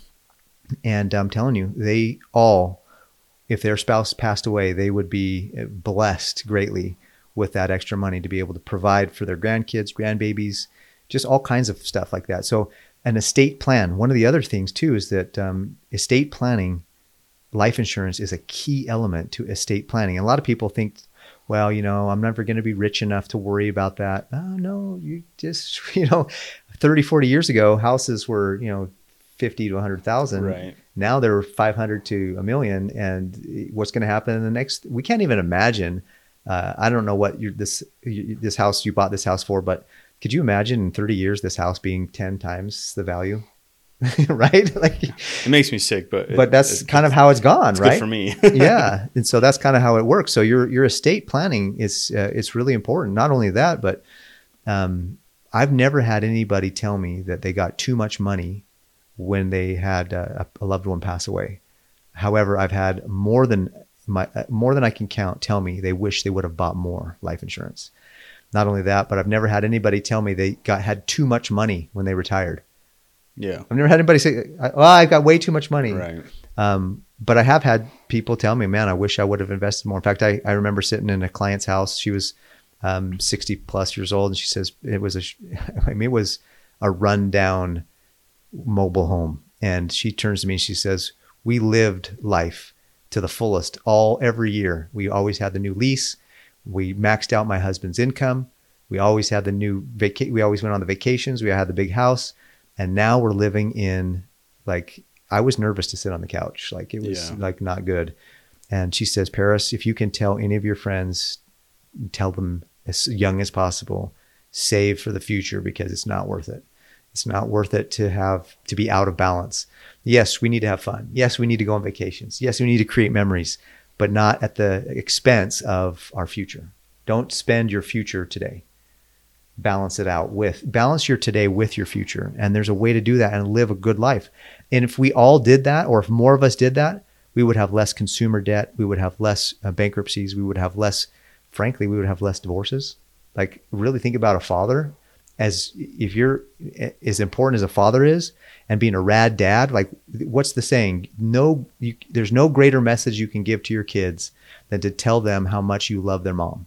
and I'm telling you, they all, if their spouse passed away, they would be blessed greatly with that extra money to be able to provide for their grandkids, grandbabies, just all kinds of stuff like that. So an estate plan. One of the other things too is that um, estate planning, life insurance is a key element to estate planning. And a lot of people think, well, you know, I'm never going to be rich enough to worry about that. Oh, no, you just, you know, thirty, forty years ago, houses were, you know, fifty to one hundred thousand. Right. Now they're five hundred to a million. And what's going to happen in the next, we can't even imagine. Uh, I don't know what you this, you, this house, you bought this house for, but could you imagine in thirty years, this house being ten times the value? Right? Like, it makes me sick, but but it, that's it, kind of how it's gone, it's right? Good for me. Yeah, and so that's kind of how it works. So your your estate planning is uh, it's really important. Not only that, but um, I've never had anybody tell me that they got too much money when they had uh, a loved one pass away. However, I've had more than my uh, more than I can count tell me they wish they would have bought more life insurance. Not only that, but I've never had anybody tell me they got had too much money when they retired. Yeah. I've never had anybody say, well, I got way too much money. Right. Um, but I have had people tell me, man, I wish I would have invested more. In fact, I, I remember sitting in a client's house. She was um, sixty plus years old. And she says it was a, I mean, it was a rundown mobile home. And she turns to me and she says, we lived life to the fullest all every year. We always had the new lease. We maxed out my husband's income. We always had the new vaca- We always went on the vacations. We had the big house. And now we're living in, like, I was nervous to sit on the couch. Like, it was yeah. like not good. And she says, Paris, if you can tell any of your friends, tell them as young as possible, save for the future, because it's not worth it. It's not worth it to have, to be out of balance. Yes, we need to have fun. Yes, we need to go on vacations. Yes, we need to create memories. but not at the expense of our future. Don't spend your future today. Balance it out with, balance your today with your future. And there's a way to do that and live a good life. And if we all did that, or if more of us did that, we would have less consumer debt. We would have less uh, bankruptcies. We would have less, frankly, we would have less divorces. Like, really think about a father. As if you're as important as a father is, and being a rad dad, like, what's the saying? No, you, there's no greater message you can give to your kids than to tell them how much you love their mom.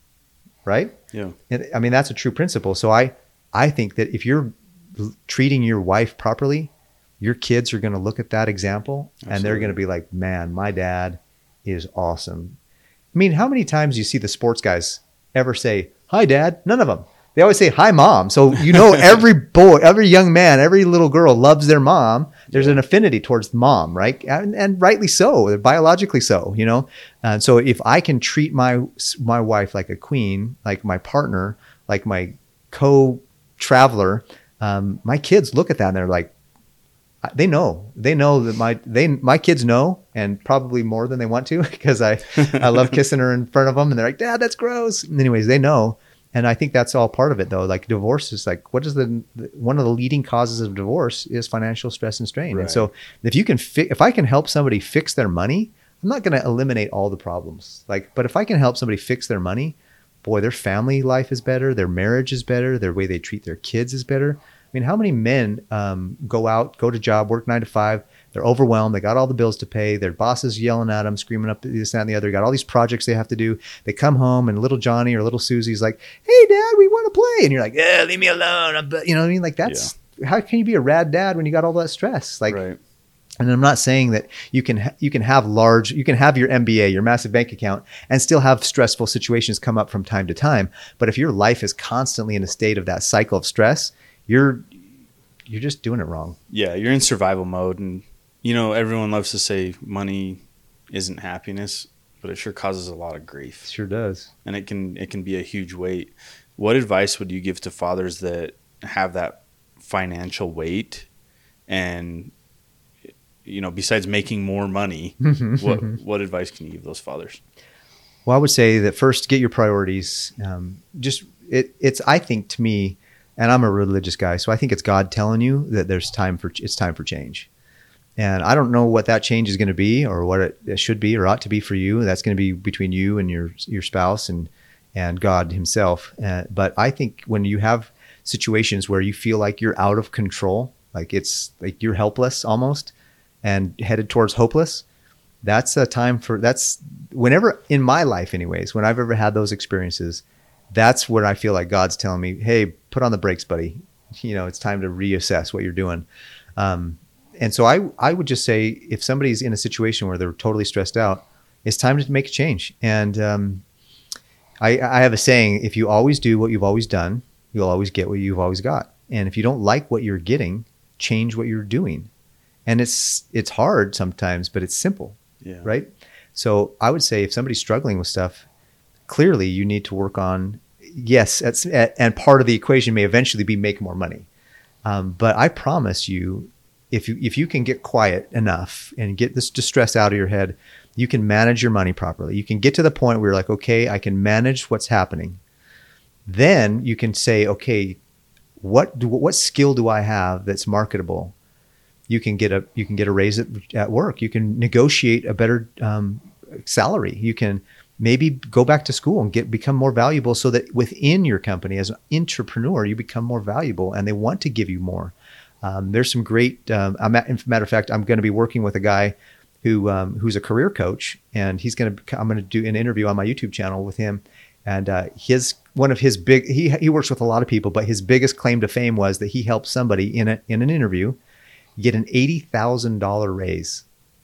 Right? Yeah. And I mean, that's a true principle. So I, I think that if you're treating your wife properly, your kids are going to look at that example. Absolutely. And they're going to be like, man, my dad is awesome. I mean, how many times do you see the sports guys ever say, hi, Dad? None of them. They always say, hi, Mom. So, you know, every boy, every young man, every little girl loves their mom. There's an affinity towards mom, right? And, and rightly so, biologically so, you know? And so if I can treat my my wife like a queen, like my partner, like my co-traveler, um, my kids look at that and they're like, they know, they know that my, they, my kids know, and probably more than they want to, because I, I love kissing her in front of them, and they're like, Dad, that's gross. And anyways, they know. And I think that's all part of it, though. Like, divorce is like, what is the, one of the leading causes of divorce is financial stress and strain. Right. And so if you can, fi- if I can help somebody fix their money, I'm not going to eliminate all the problems. Like, but if I can help somebody fix their money, boy, their family life is better. Their marriage is better. Their way they treat their kids is better. I mean, how many men um, go out, go to job, work nine to five, they're overwhelmed, they got all the bills to pay, their boss is yelling at them, screaming up this, that, and the other, got all these projects they have to do. They come home and little Johnny or little Susie's like, hey, Dad, we want to play. And you're like, yeah, leave me alone. I'm, you know what I mean? Like, that's, yeah. How can you be a rad dad when you got all that stress? Like, right. And I'm not saying that you can ha- you can have large, you can have your M B A, your massive bank account, and still have stressful situations come up from time to time. But if your life is constantly in a state of that cycle of stress, you're you're just doing it wrong. Yeah, you're in survival mode. And, you know, everyone loves to say money isn't happiness, but it sure causes a lot of grief. It sure does. And it can it can be a huge weight. What advice would you give to fathers that have that financial weight and, you know, besides making more money, what what advice can you give those fathers? Well, I would say that first, get your priorities. Um, just it, it's, I think to me, and I'm a religious guy, so I think it's God telling you that there's time for, it's time for change. And I don't know what that change is going to be, or what it, it should be or ought to be for you. That's going to be between you and your your spouse and and God himself. Uh, but I think when you have situations where you feel like you're out of control, like it's like you're helpless almost and headed towards hopeless, that's a time for, that's whenever in my life anyways, when I've ever had those experiences, that's where I feel like God's telling me, hey, put on the brakes, buddy. You know, it's time to reassess what you're doing. Um, and so I, I would just say, if somebody's in a situation where they're totally stressed out, it's time to make a change. And um, I, I have a saying, if you always do what you've always done, you'll always get what you've always got. And if you don't like what you're getting, change what you're doing. And it's it's hard sometimes, but it's simple, yeah. Right? So I would say if somebody's struggling with stuff, clearly you need to work on, yes, that's, and part of the equation may eventually be make more money. Um, but I promise you, if you if you can get quiet enough and get this distress out of your head, you can manage your money properly. You can get to the point where you're like, okay, I can manage what's happening. Then you can say, okay, what do, what skill do I have that's marketable? You can get a you can get a raise at, at work. You can negotiate a better um, salary. You can maybe go back to school and get become more valuable, so that within your company as an entrepreneur, you become more valuable and they want to give you more. Um, there's some great. Um, I'm at, matter of fact, I'm going to be working with a guy who um, who's a career coach, and he's going to. I'm going to do an interview on my YouTube channel with him. And uh, his one of his big he he works with a lot of people, but his biggest claim to fame was that he helped somebody in a in an interview get an eighty thousand dollars raise,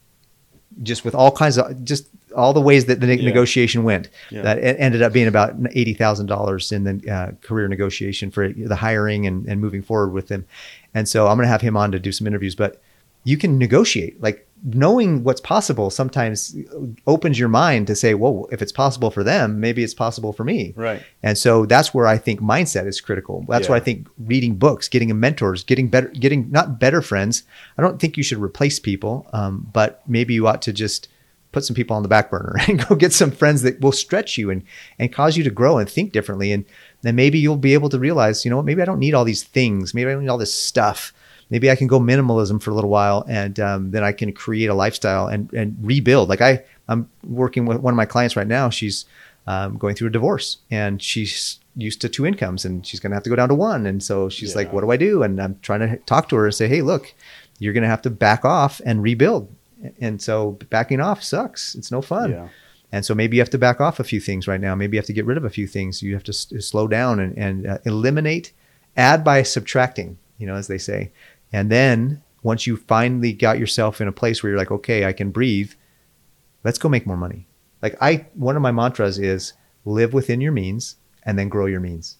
just with all kinds of, just all the ways that the ne- yeah. negotiation went. Yeah. That ended up being about eighty thousand dollars in the uh, career negotiation for the hiring and, and moving forward with him. And so I'm going to have him on to do some interviews, but you can negotiate. Like, knowing what's possible sometimes opens your mind to say, well, if it's possible for them, maybe it's possible for me. Right. And so that's where I think mindset is critical. That's yeah. why I think reading books, getting a mentors, getting better, getting not better friends. I don't think you should replace people, um, but maybe you ought to just put some people on the back burner and go get some friends that will stretch you and, and cause you to grow and think differently. And then maybe you'll be able to realize, you know what, maybe I don't need all these things. Maybe I don't need all this stuff. Maybe I can go minimalism for a little while, and um, then I can create a lifestyle and, and rebuild. Like I, I'm working with one of my clients right now. She's um, going through a divorce, and she's used to two incomes, and she's going to have to go down to one. And so she's yeah. like, what do I do? And I'm trying to talk to her and say, hey, look, you're going to have to back off and rebuild. And so backing off sucks. It's no fun. Yeah. And so maybe you have to back off a few things right now. Maybe you have to get rid of a few things. You have to s- slow down and, and uh, eliminate, add by subtracting, you know, as they say. And then once you finally got yourself in a place where you're like, okay, I can breathe, let's go make more money. Like I, one of my mantras is live within your means and then grow your means.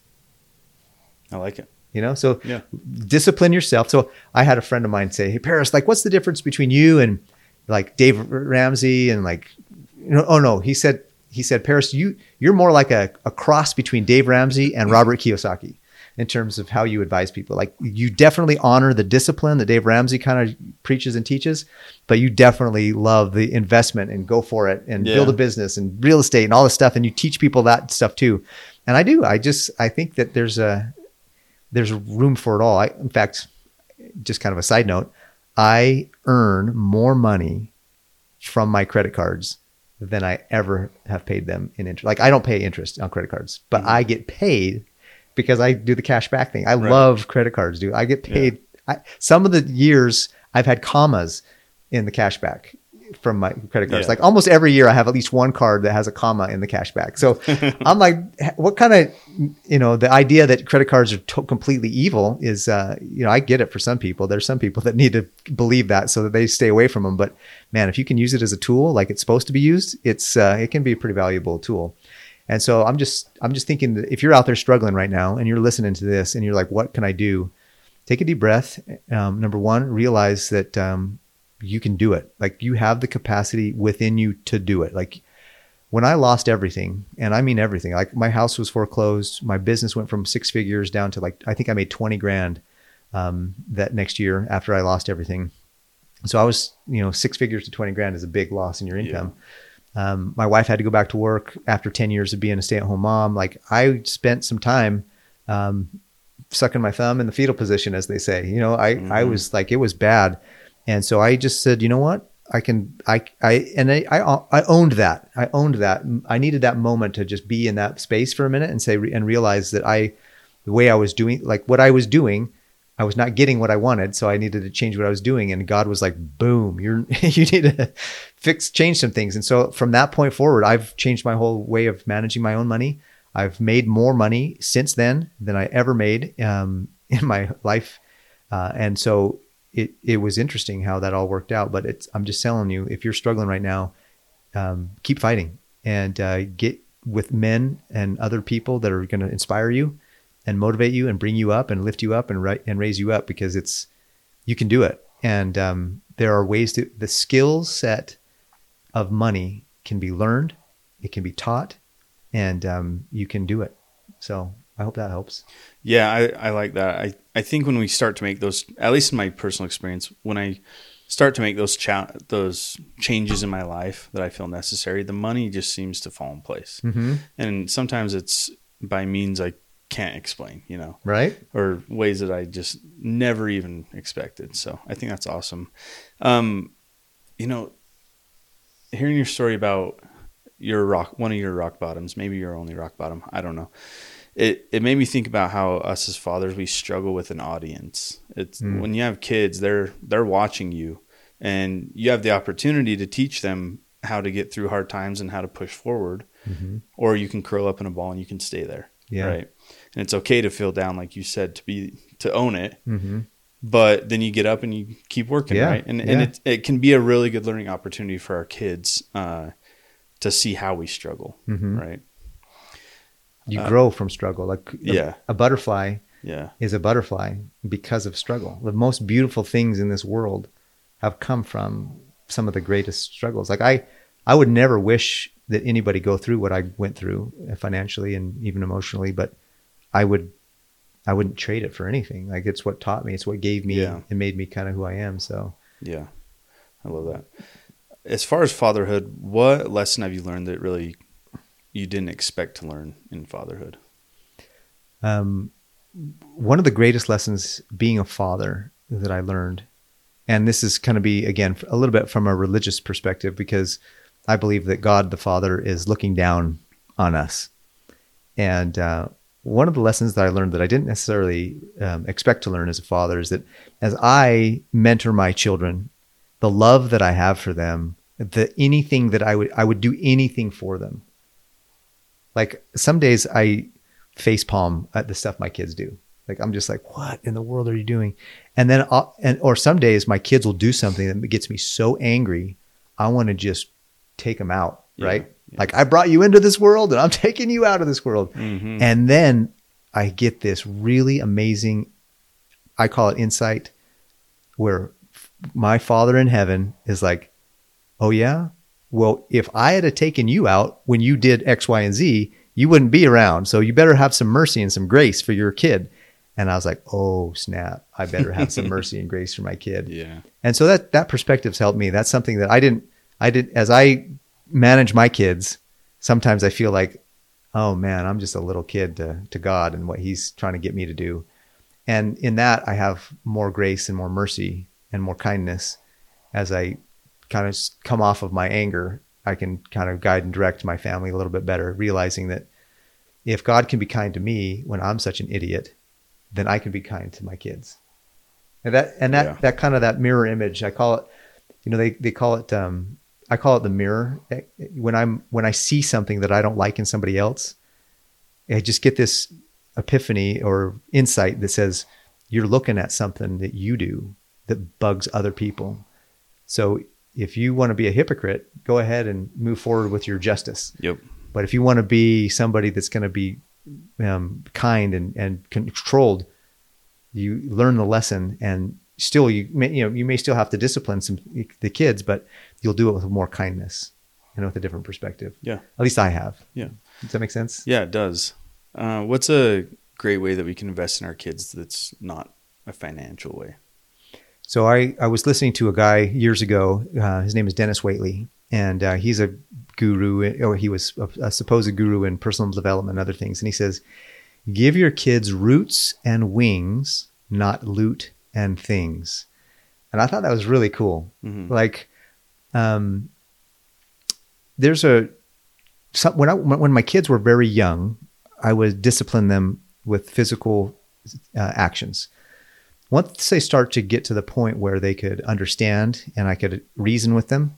I like it. You know, so yeah. discipline yourself. So I had a friend of mine say, hey, Paris, like, what's the difference between you and like Dave Ramsey and like, you know, oh no, he said, he said, Paris, you, you're more like a, a cross between Dave Ramsey and Robert Kiyosaki. In terms of how you advise people. Like you definitely honor the discipline that Dave Ramsey kind of preaches and teaches, but you definitely love the investment and go for it and yeah. build a business and real estate and all this stuff. And you teach people that stuff too. And I do, I just, I think that there's a, there's room for it all. I, in fact, just kind of a side note, I earn more money from my credit cards than I ever have paid them in interest. Like I don't pay interest on credit cards, but mm-hmm. I get paid because I do the cash back thing. I right. love credit cards, dude. I get paid. Yeah. I, some of the years I've had commas in the cash back from my credit cards. Yeah. Like almost every year I have at least one card that has a comma in the cash back. So I'm like, what kind of, you know, the idea that credit cards are to- completely evil is, uh, you know, I get it for some people. There's some people that need to believe that so that they stay away from them. But man, if you can use it as a tool, like it's supposed to be used, it's, uh, it can be a pretty valuable tool. And so I'm just, I'm just thinking that if you're out there struggling right now and you're listening to this and you're like, what can I do? Take a deep breath. Um, number one, realize that um, you can do it. Like you have the capacity within you to do it. Like when I lost everything, and I mean everything, like my house was foreclosed. My business went from six figures down to like, I think I made twenty grand um, that next year after I lost everything. So I was, you know, six figures to twenty grand is a big loss in your income. Yeah. Um, my wife had to go back to work after ten years of being a stay-at-home mom. Like I spent some time, um, sucking my thumb in the fetal position, as they say, you know, I, mm-hmm. I was like, it was bad. And so I just said, you know what, I can, I, I, and I, I, I owned that. I owned that. I needed that moment to just be in that space for a minute and say, and realize that I, the way I was doing, like what I was doing, I was not getting what I wanted. So I needed to change what I was doing. And God was like, boom, you're, you need to fix, change some things. And so from that point forward, I've changed my whole way of managing my own money. I've made more money since then than I ever made um, in my life. Uh, and so it, it was interesting how that all worked out, but it's, I'm just telling you, if you're struggling right now, um, keep fighting and uh, get with men and other people that are going to inspire you and motivate you and bring you up and lift you up and right and raise you up, because it's, you can do it. And um, there are ways to, the skill set of money can be learned, it can be taught, and um, you can do it. So I hope that helps. Yeah, I, I like that. I, I think when we start to make those, at least in my personal experience, when I start to make those cha- those changes in my life that I feel necessary, the money just seems to fall in place. Mm-hmm. And sometimes it's by means I can't explain, you know, right? Or ways that I just never even expected. So I think that's awesome. Um, you know, hearing your story about your rock, one of your rock bottoms, maybe your only rock bottom, I don't know. It it made me think about how us as fathers, we struggle with an audience. It's mm. when you have kids, they're they're watching you, and you have the opportunity to teach them how to get through hard times and how to push forward. Mm-hmm. Or you can curl up in a ball and you can stay there. Yeah. Right. And it's okay to feel down, like you said, to be to own it. Mm-hmm. But then you get up and you keep working, yeah. right? And yeah. and it it can be a really good learning opportunity for our kids uh, to see how we struggle, mm-hmm. right? You uh, grow from struggle. Like a, yeah. a butterfly yeah. is a butterfly because of struggle. The most beautiful things in this world have come from some of the greatest struggles. Like I, I would never wish that anybody go through what I went through financially and even emotionally, but I would, I wouldn't trade it for anything. Like it's what taught me. It's what gave me yeah. and made me kind of who I am. So yeah, I love that. as far as fatherhood, what lesson have you learned that really you didn't expect to learn in fatherhood? Um, one of the greatest lessons being a father that I learned, and this is going to be, again, a little bit from a religious perspective, because I believe that God the Father is looking down on us. And uh, one of the lessons that I learned that I didn't necessarily um, expect to learn as a father is that as I mentor my children, the love that I have for them, the anything that I would, I would do anything for them. Like some days I face palm at the stuff my kids do. Like, I'm just like, what in the world are you doing? And then, I'll, and, or some days my kids will do something that gets me so angry. I want to just take them out. Yeah, right. Yeah. Like, I brought you into this world and I'm taking you out of this world. Mm-hmm. And then I get this really amazing, I call it insight, where my Father in heaven is like, oh yeah, well, if I had taken you out when you did X, Y, and Z, you wouldn't be around. So you better have some mercy and some grace for your kid. And I was like, oh snap, I better have some mercy and grace for my kid. Yeah. And so that, that perspective's helped me. That's something that I didn't, I did, as I manage my kids, sometimes I feel like, oh man, I'm just a little kid to, to God and what he's trying to get me to do. And in that, I have more grace and more mercy and more kindness. As I kind of come off of my anger, I can kind of guide and direct my family a little bit better, realizing that if God can be kind to me when I'm such an idiot, then I can be kind to my kids. And that, and that, yeah. that kind of that mirror image, I call it, you know, they, they call it, um, I call it the mirror. When I'm, when I see something that I don't like in somebody else, I just get this epiphany or insight that says, you're looking at something that you do that bugs other people. So if you want to be a hypocrite, go ahead and move forward with your justice. Yep. But if you want to be somebody that's going to be um, kind and, and controlled, you learn the lesson, and still you may, you know, you may still have to discipline some the kids, but you'll do it with more kindness and with a different perspective. Yeah. At least I have. Yeah. Does that make sense? Yeah, it does. Uh, what's a great way that we can invest in our kids that's not a financial way? So I, I was listening to a guy years ago. Uh, his name is Dennis Waitley, and uh, he's a guru, or he was a, a supposed guru in personal development and other things. And he says, give your kids roots and wings, not loot and things. And I thought that was really cool. Mm-hmm. Like, um, there's a, some, when I, when my kids were very young, I would discipline them with physical uh, actions. Once they start to get to the point where they could understand and I could reason with them,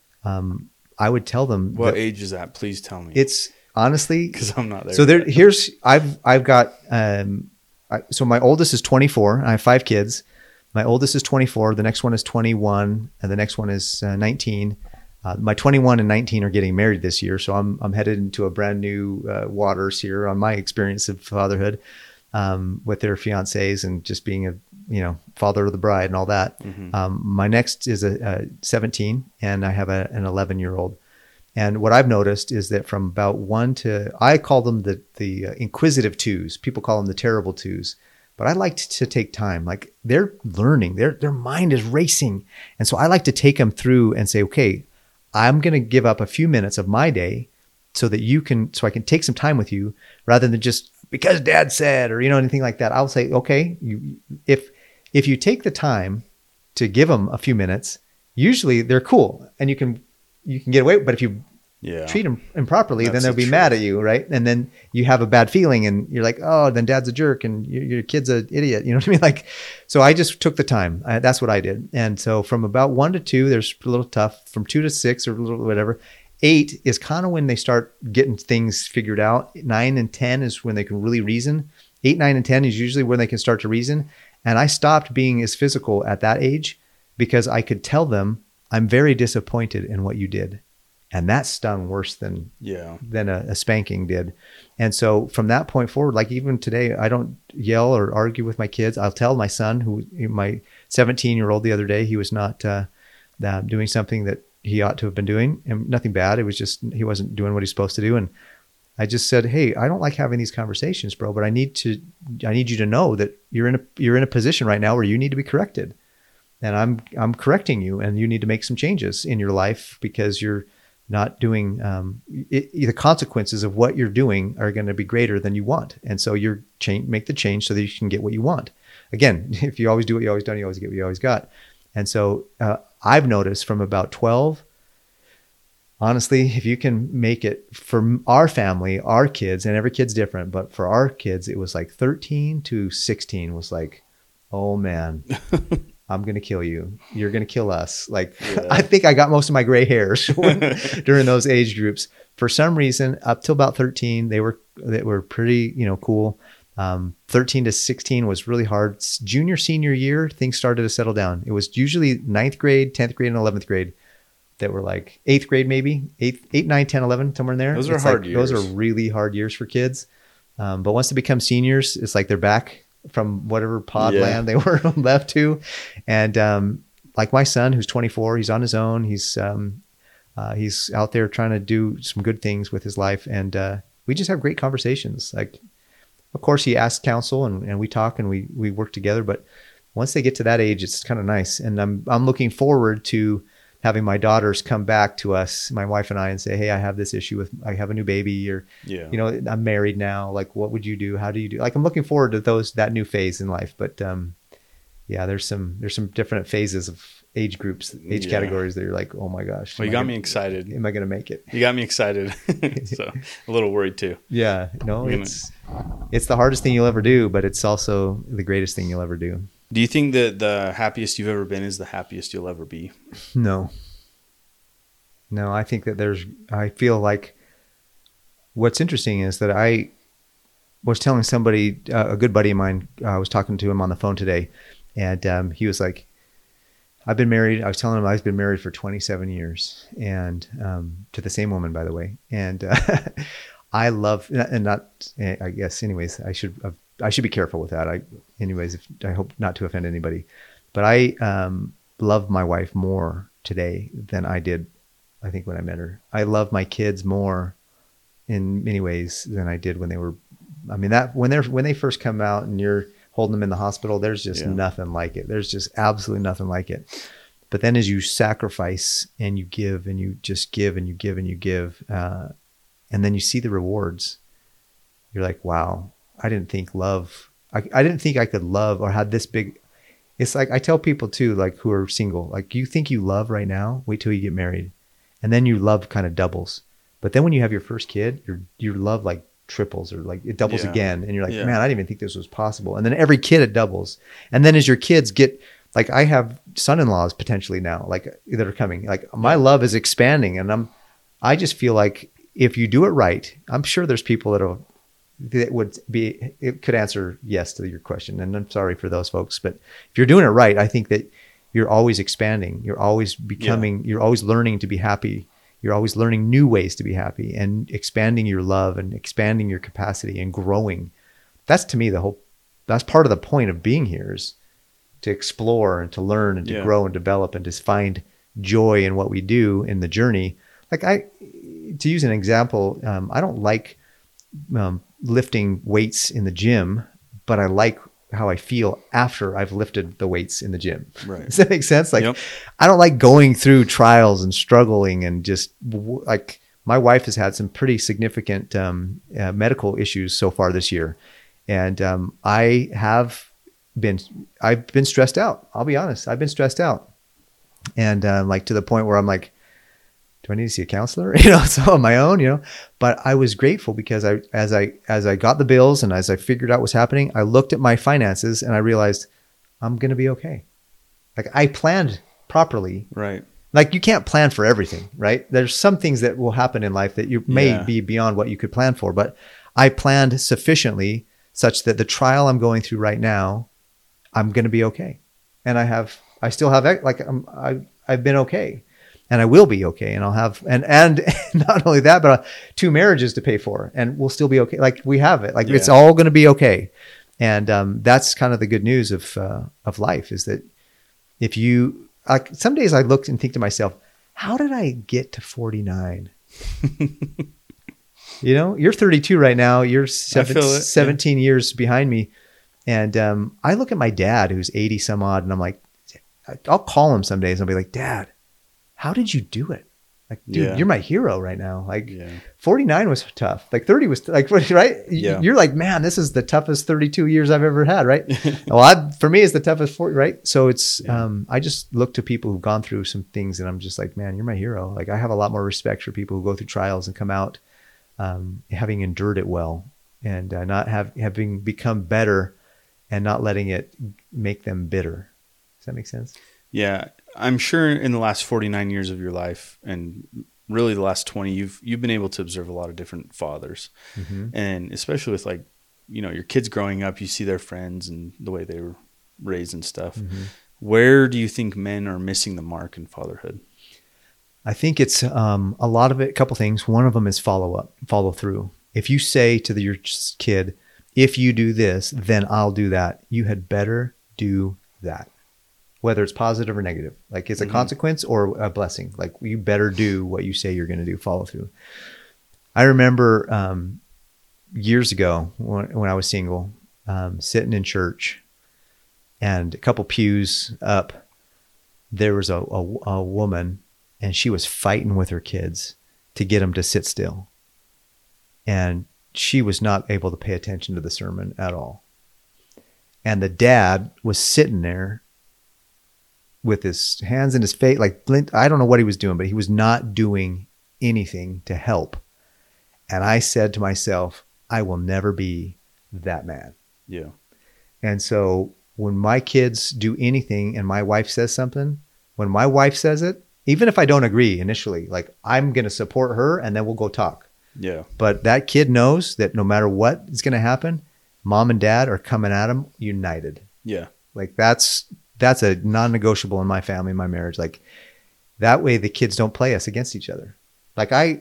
um, I would tell them. What age is that? Please tell me. It's honestly, because I'm not there. So there, here's I've I've got um, I, so my oldest is twenty-four. I have five kids. My oldest is twenty-four. The next one is twenty-one, and the next one is uh, nineteen. Uh, my twenty-one and nineteen are getting married this year, so I'm I'm headed into a brand new uh, waters here on my experience of fatherhood um, with their fiancés and just being a you know father of the bride and all that. Mm-hmm. Um, my next is a, a seventeen, and I have a, an eleven year old. And what I've noticed is that from about one to I call them the the uh, inquisitive twos. People call them the terrible twos. But I like to, to take time. Like they're learning, their their mind is racing, and so I like to take them through and say, okay, I'm going to give up a few minutes of my day so that you can, so I can take some time with you rather than just because dad said, or, you know, anything like that. I'll say, okay, you, if, if you take the time to give them a few minutes, usually they're cool and you can, you can get away. But if you yeah. treat them improperly, That's then they'll be truth. mad at you. Right. And then you have a bad feeling and you're like, oh, then dad's a jerk and your, your kid's an idiot. You know what I mean? Like, so I just took the time. I, that's what I did. And so from about one to two, there's a little tough. From two to six or a little whatever. Eight is kind of when they start getting things figured out. Nine and ten is when they can really reason. Eight, nine, and ten is usually when they can start to reason. And I stopped being as physical at that age because I could tell them, I'm very disappointed in what you did. And that stung worse than yeah. than a, a spanking did. And so from that point forward, like even today, I don't yell or argue with my kids. I'll tell my son, who my seventeen-year-old the other day, he was not uh, uh, doing something that he ought to have been doing, and nothing bad. It was just he wasn't doing what he's supposed to do. And I just said, hey, I don't like having these conversations, bro, but I need to I need you to know that you're in a you're in a position right now where you need to be corrected. and I'm I'm correcting you, and you need to make some changes in your life because you're not doing um, it, the consequences of what you're doing are going to be greater than you want, and so you're change make the change so that you can get what you want. Again, if you always do what you always done, you always get what you always got. And so uh, I've noticed from about twelve. Honestly, if you can make it for our family, our kids, and every kid's different, but for our kids, it was like thirteen to sixteen was like, oh man, I'm going to kill you. You're going to kill us. Like, yeah. I think I got most of my gray hairs when, during those age groups. For some reason, up till about thirteen, they were, they were pretty, you know, cool. Um, thirteen to sixteen was really hard. Junior, senior year, things started to settle down. It was usually ninth grade, tenth grade, and eleventh grade that were like eighth grade, maybe eight, eight, nine, ten, eleven, somewhere in there. Those are it's hard like, years. Those are really hard years for kids. Um, but once they become seniors, it's like they're back from whatever pod yeah. land they were left to. And, um, like my son, who's twenty-four, he's on his own. He's, um, uh, he's out there trying to do some good things with his life. And, uh, we just have great conversations. Like, of course he asks counsel and, and we talk and we, we work together, but once they get to that age, it's kind of nice. And I'm, I'm looking forward to having my daughters come back to us, my wife and I, and say, hey, I have this issue with, I have a new baby, or, yeah. you know, I'm married now. Like, what would you do? How do you do? Like, I'm looking forward to those, that new phase in life. But, um, yeah, there's some, there's some different phases of age groups, age yeah. categories that you're like, oh my gosh. Well, you got gonna, me excited. Am I going to make it? You got me excited. So a little worried too. Yeah, no, it's, it's the hardest thing you'll ever do, but it's also the greatest thing you'll ever do. Do you think that the happiest you've ever been is the happiest you'll ever be? No. No, I think that there's, I feel like what's interesting is that I was telling somebody, uh, a good buddy of mine, uh, I was talking to him on the phone today, and um, he was like, I've been married. I was telling him I've been married for twenty-seven years, and um, to the same woman, by the way. And uh, I love, and not, I guess, anyways, I should, uh, I should be careful with that. I, anyways, if, I hope not to offend anybody, but I um, love my wife more today than I did, I think, when I met her. I love my kids more in many ways than I did when they were, I mean, that when they're, when they first come out and you're holding them in the hospital, there's just yeah. nothing like it. There's just absolutely nothing like it. But then as you sacrifice and you give and you just give and you give and you give, uh, and then you see the rewards, you're like, wow, I didn't think love, I, I didn't think I could love or had this big, it's like, I tell people too, like who are single, like you think you love right now, wait till you get married. And then your love kind of doubles. But then when you have your first kid, your your love like triples or like it doubles yeah. again. And you're like, yeah. man, I didn't even think this was possible. And then every kid it doubles. And then as your kids get, like I have son-in-laws potentially now, like that are coming. Like my yeah. love is expanding. And I'm, I just feel like if you do it right, I'm sure there's people that'll, that would be, it could answer yes to your question. And I'm sorry for those folks, but if you're doing it right, I think that you're always expanding. You're always becoming, yeah. you're always learning to be happy. You're always learning new ways to be happy and expanding your love and expanding your capacity and growing. That's to me, the whole, that's part of the point of being here is to explore and to learn and to yeah. grow and develop and to find joy in what we do in the journey. Like I, to use an example, um, I don't like um, lifting weights in the gym, but I like how I feel after I've lifted the weights in the gym. Right. Does that make sense? Like, yep. I don't like going through trials and struggling and just like my wife has had some pretty significant um, uh, medical issues so far this year. And um, I have been, I've been stressed out. I'll be honest. I've been stressed out. And uh, like to the point where I'm like, do I need to see a counselor? You know, so on my own, you know, but I was grateful because I, as I, as I got the bills and as I figured out what's happening, I looked at my finances and I realized I'm going to be okay. Like I planned properly. Right. Like you can't plan for everything, right? There's some things that will happen in life that you may yeah. be beyond what you could plan for, but I planned sufficiently such that the trial I'm going through right now, I'm going to be okay. And I have, I still have, like, I'm, I, I've been okay. And I will be okay. And I'll have, and, and not only that, but uh, two marriages to pay for and we'll still be okay. Like we have it, like yeah. it's all going to be okay. And, um, that's kind of the good news of, uh, of life is that if you, like some days I look and think to myself, how did I get to forty-nine? You know, you're thirty-two right now. You're seven, seventeen yeah. years behind me. And, um, I look at my dad who's eighty some odd and I'm like, I'll call him some days and I'll be like, Dad, how did you do it? Like, dude, yeah. you're my hero right now. Like yeah. forty-nine was tough. Like thirty was like, right. Yeah. You're like, man, this is the toughest thirty-two years I've ever had. Right. Well, I, for me, it's the toughest forty. Right. So it's, yeah. um, I just look to people who've gone through some things and I'm just like, man, you're my hero. Like I have a lot more respect for people who go through trials and come out, um, having endured it well and uh, not have, having become better and not letting it make them bitter. Does that make sense? Yeah. I'm sure in the last forty-nine years of your life and really the last twenty, you've, you've been able to observe a lot of different fathers. Mm-hmm. And especially with like, you know, your kids growing up, you see their friends and the way they were raised and stuff. Mm-hmm. Where do you think men are missing the mark in fatherhood? I think it's um, a lot of it, a couple things. One of them is follow up, follow through. If you say to the, your kid, if you do this, then I'll do that. You had better do that. Whether it's positive or negative, like it's a mm-hmm. consequence or a blessing. Like you better do what you say you're going to do, follow through. I remember um, years ago when, when I was single, um, sitting in church and a couple pews up, there was a, a, a woman and she was fighting with her kids to get them to sit still. And she was not able to pay attention to the sermon at all. And the dad was sitting there with his hands in his face, like I don't know what he was doing, but he was not doing anything to help. And I said to myself, I will never be that man. Yeah. And so when my kids do anything and my wife says something, when my wife says it, even if I don't agree initially, like I'm going to support her and then we'll go talk. Yeah. But that kid knows that no matter what is going to happen, mom and dad are coming at him united. Yeah. Like that's, That's a non-negotiable in my family, in my marriage. Like that way the kids don't play us against each other. Like I,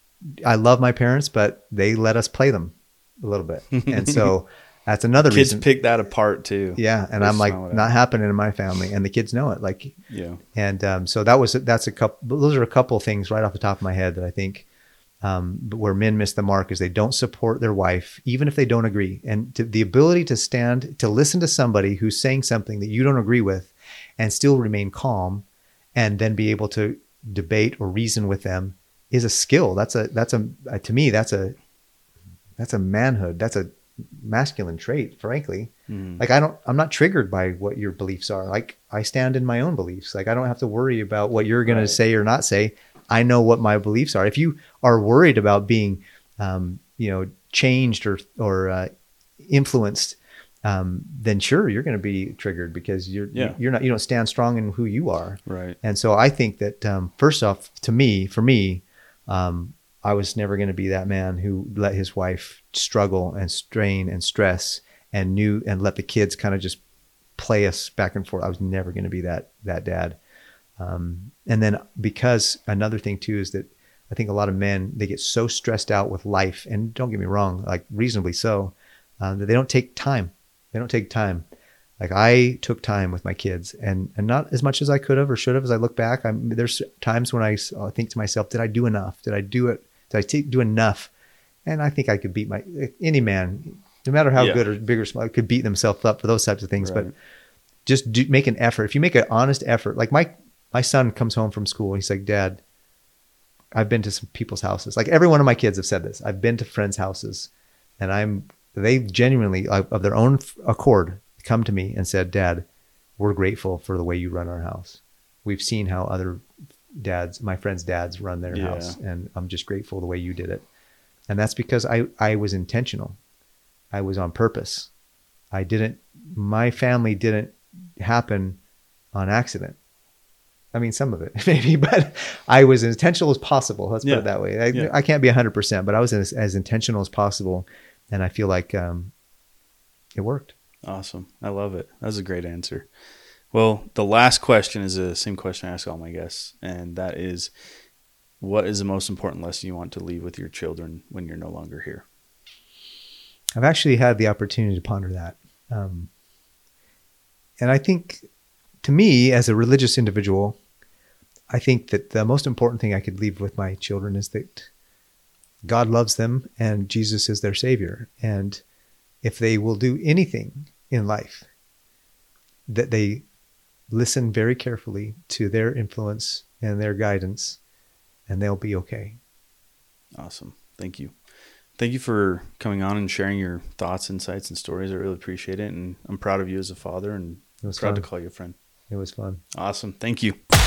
I love my parents, but they let us play them a little bit. And so that's another kids reason. Kids pick that apart too. Yeah. And I'm like, not happening in my family and the kids know it. Like, yeah. And um, so that was, that's a couple, those are a couple of things right off the top of my head that I think um, where men miss the mark is they don't support their wife, even if they don't agree. And to, the ability to stand, to listen to somebody who's saying something that you don't agree with and still remain calm and then be able to debate or reason with them is a skill. That's a, that's a, uh, to me, that's a, that's a manhood. That's a masculine trait, frankly. Mm. Like I don't, I'm not triggered by what your beliefs are. Like I stand in my own beliefs. Like I don't have to worry about what you're going right. to say or not say. I know what my beliefs are. If you are worried about being, um, you know, changed or, or, uh, influenced, um, then sure, you're going to be triggered because you're, yeah. you're not, you don't stand strong in who you are. Right. And so I think that, um, first off, to me, for me, um, I was never going to be that man who let his wife struggle and strain and stress and knew and let the kids kind of just play us back and forth. I was never going to be that, that dad. Um, and then because another thing too, is that I think a lot of men, they get so stressed out with life and don't get me wrong, like reasonably so, um, that they don't take time. They don't take time. Like I took time with my kids and, and not as much as I could have or should have. As I look back, I'm, there's times when I think to myself, did I do enough? Did I do it? Did I t- do enough? And I think I could beat my, any man, no matter how yeah. good or big or small, could beat themselves up for those types of things. Right. But just do, make an effort. If you make an honest effort, like my, my son comes home from school. He's like, Dad, I've been to some people's houses. Like every one of my kids have said this. I've been to friends' houses and I'm, they genuinely of their own accord come to me and said, Dad, we're grateful for the way you run our house. We've seen how other dads, my friends' dads run their yeah. house. And I'm just grateful the way you did it. And that's because I, I was intentional. I was on purpose. I didn't, my family didn't happen on accident. I mean, some of it maybe, but I was as intentional as possible. Let's yeah. put it that way. I, yeah. I can't be a hundred percent, but I was as, as intentional as possible. And I feel like um, it worked. Awesome. I love it. That was a great answer. Well, the last question is the same question I ask all my guests. And that is, what is the most important lesson you want to leave with your children when you're no longer here? I've actually had the opportunity to ponder that. Um, and I think to me, as a religious individual, I think that the most important thing I could leave with my children is that God loves them and Jesus is their savior. And if they will do anything in life, that they listen very carefully to their influence and their guidance, and they'll be okay. Awesome. Thank you. Thank you for coming on and sharing your thoughts, insights, and stories. I really appreciate it. And I'm proud of you as a father, and proud fun. to call you a friend. It was fun. Awesome. Thank you.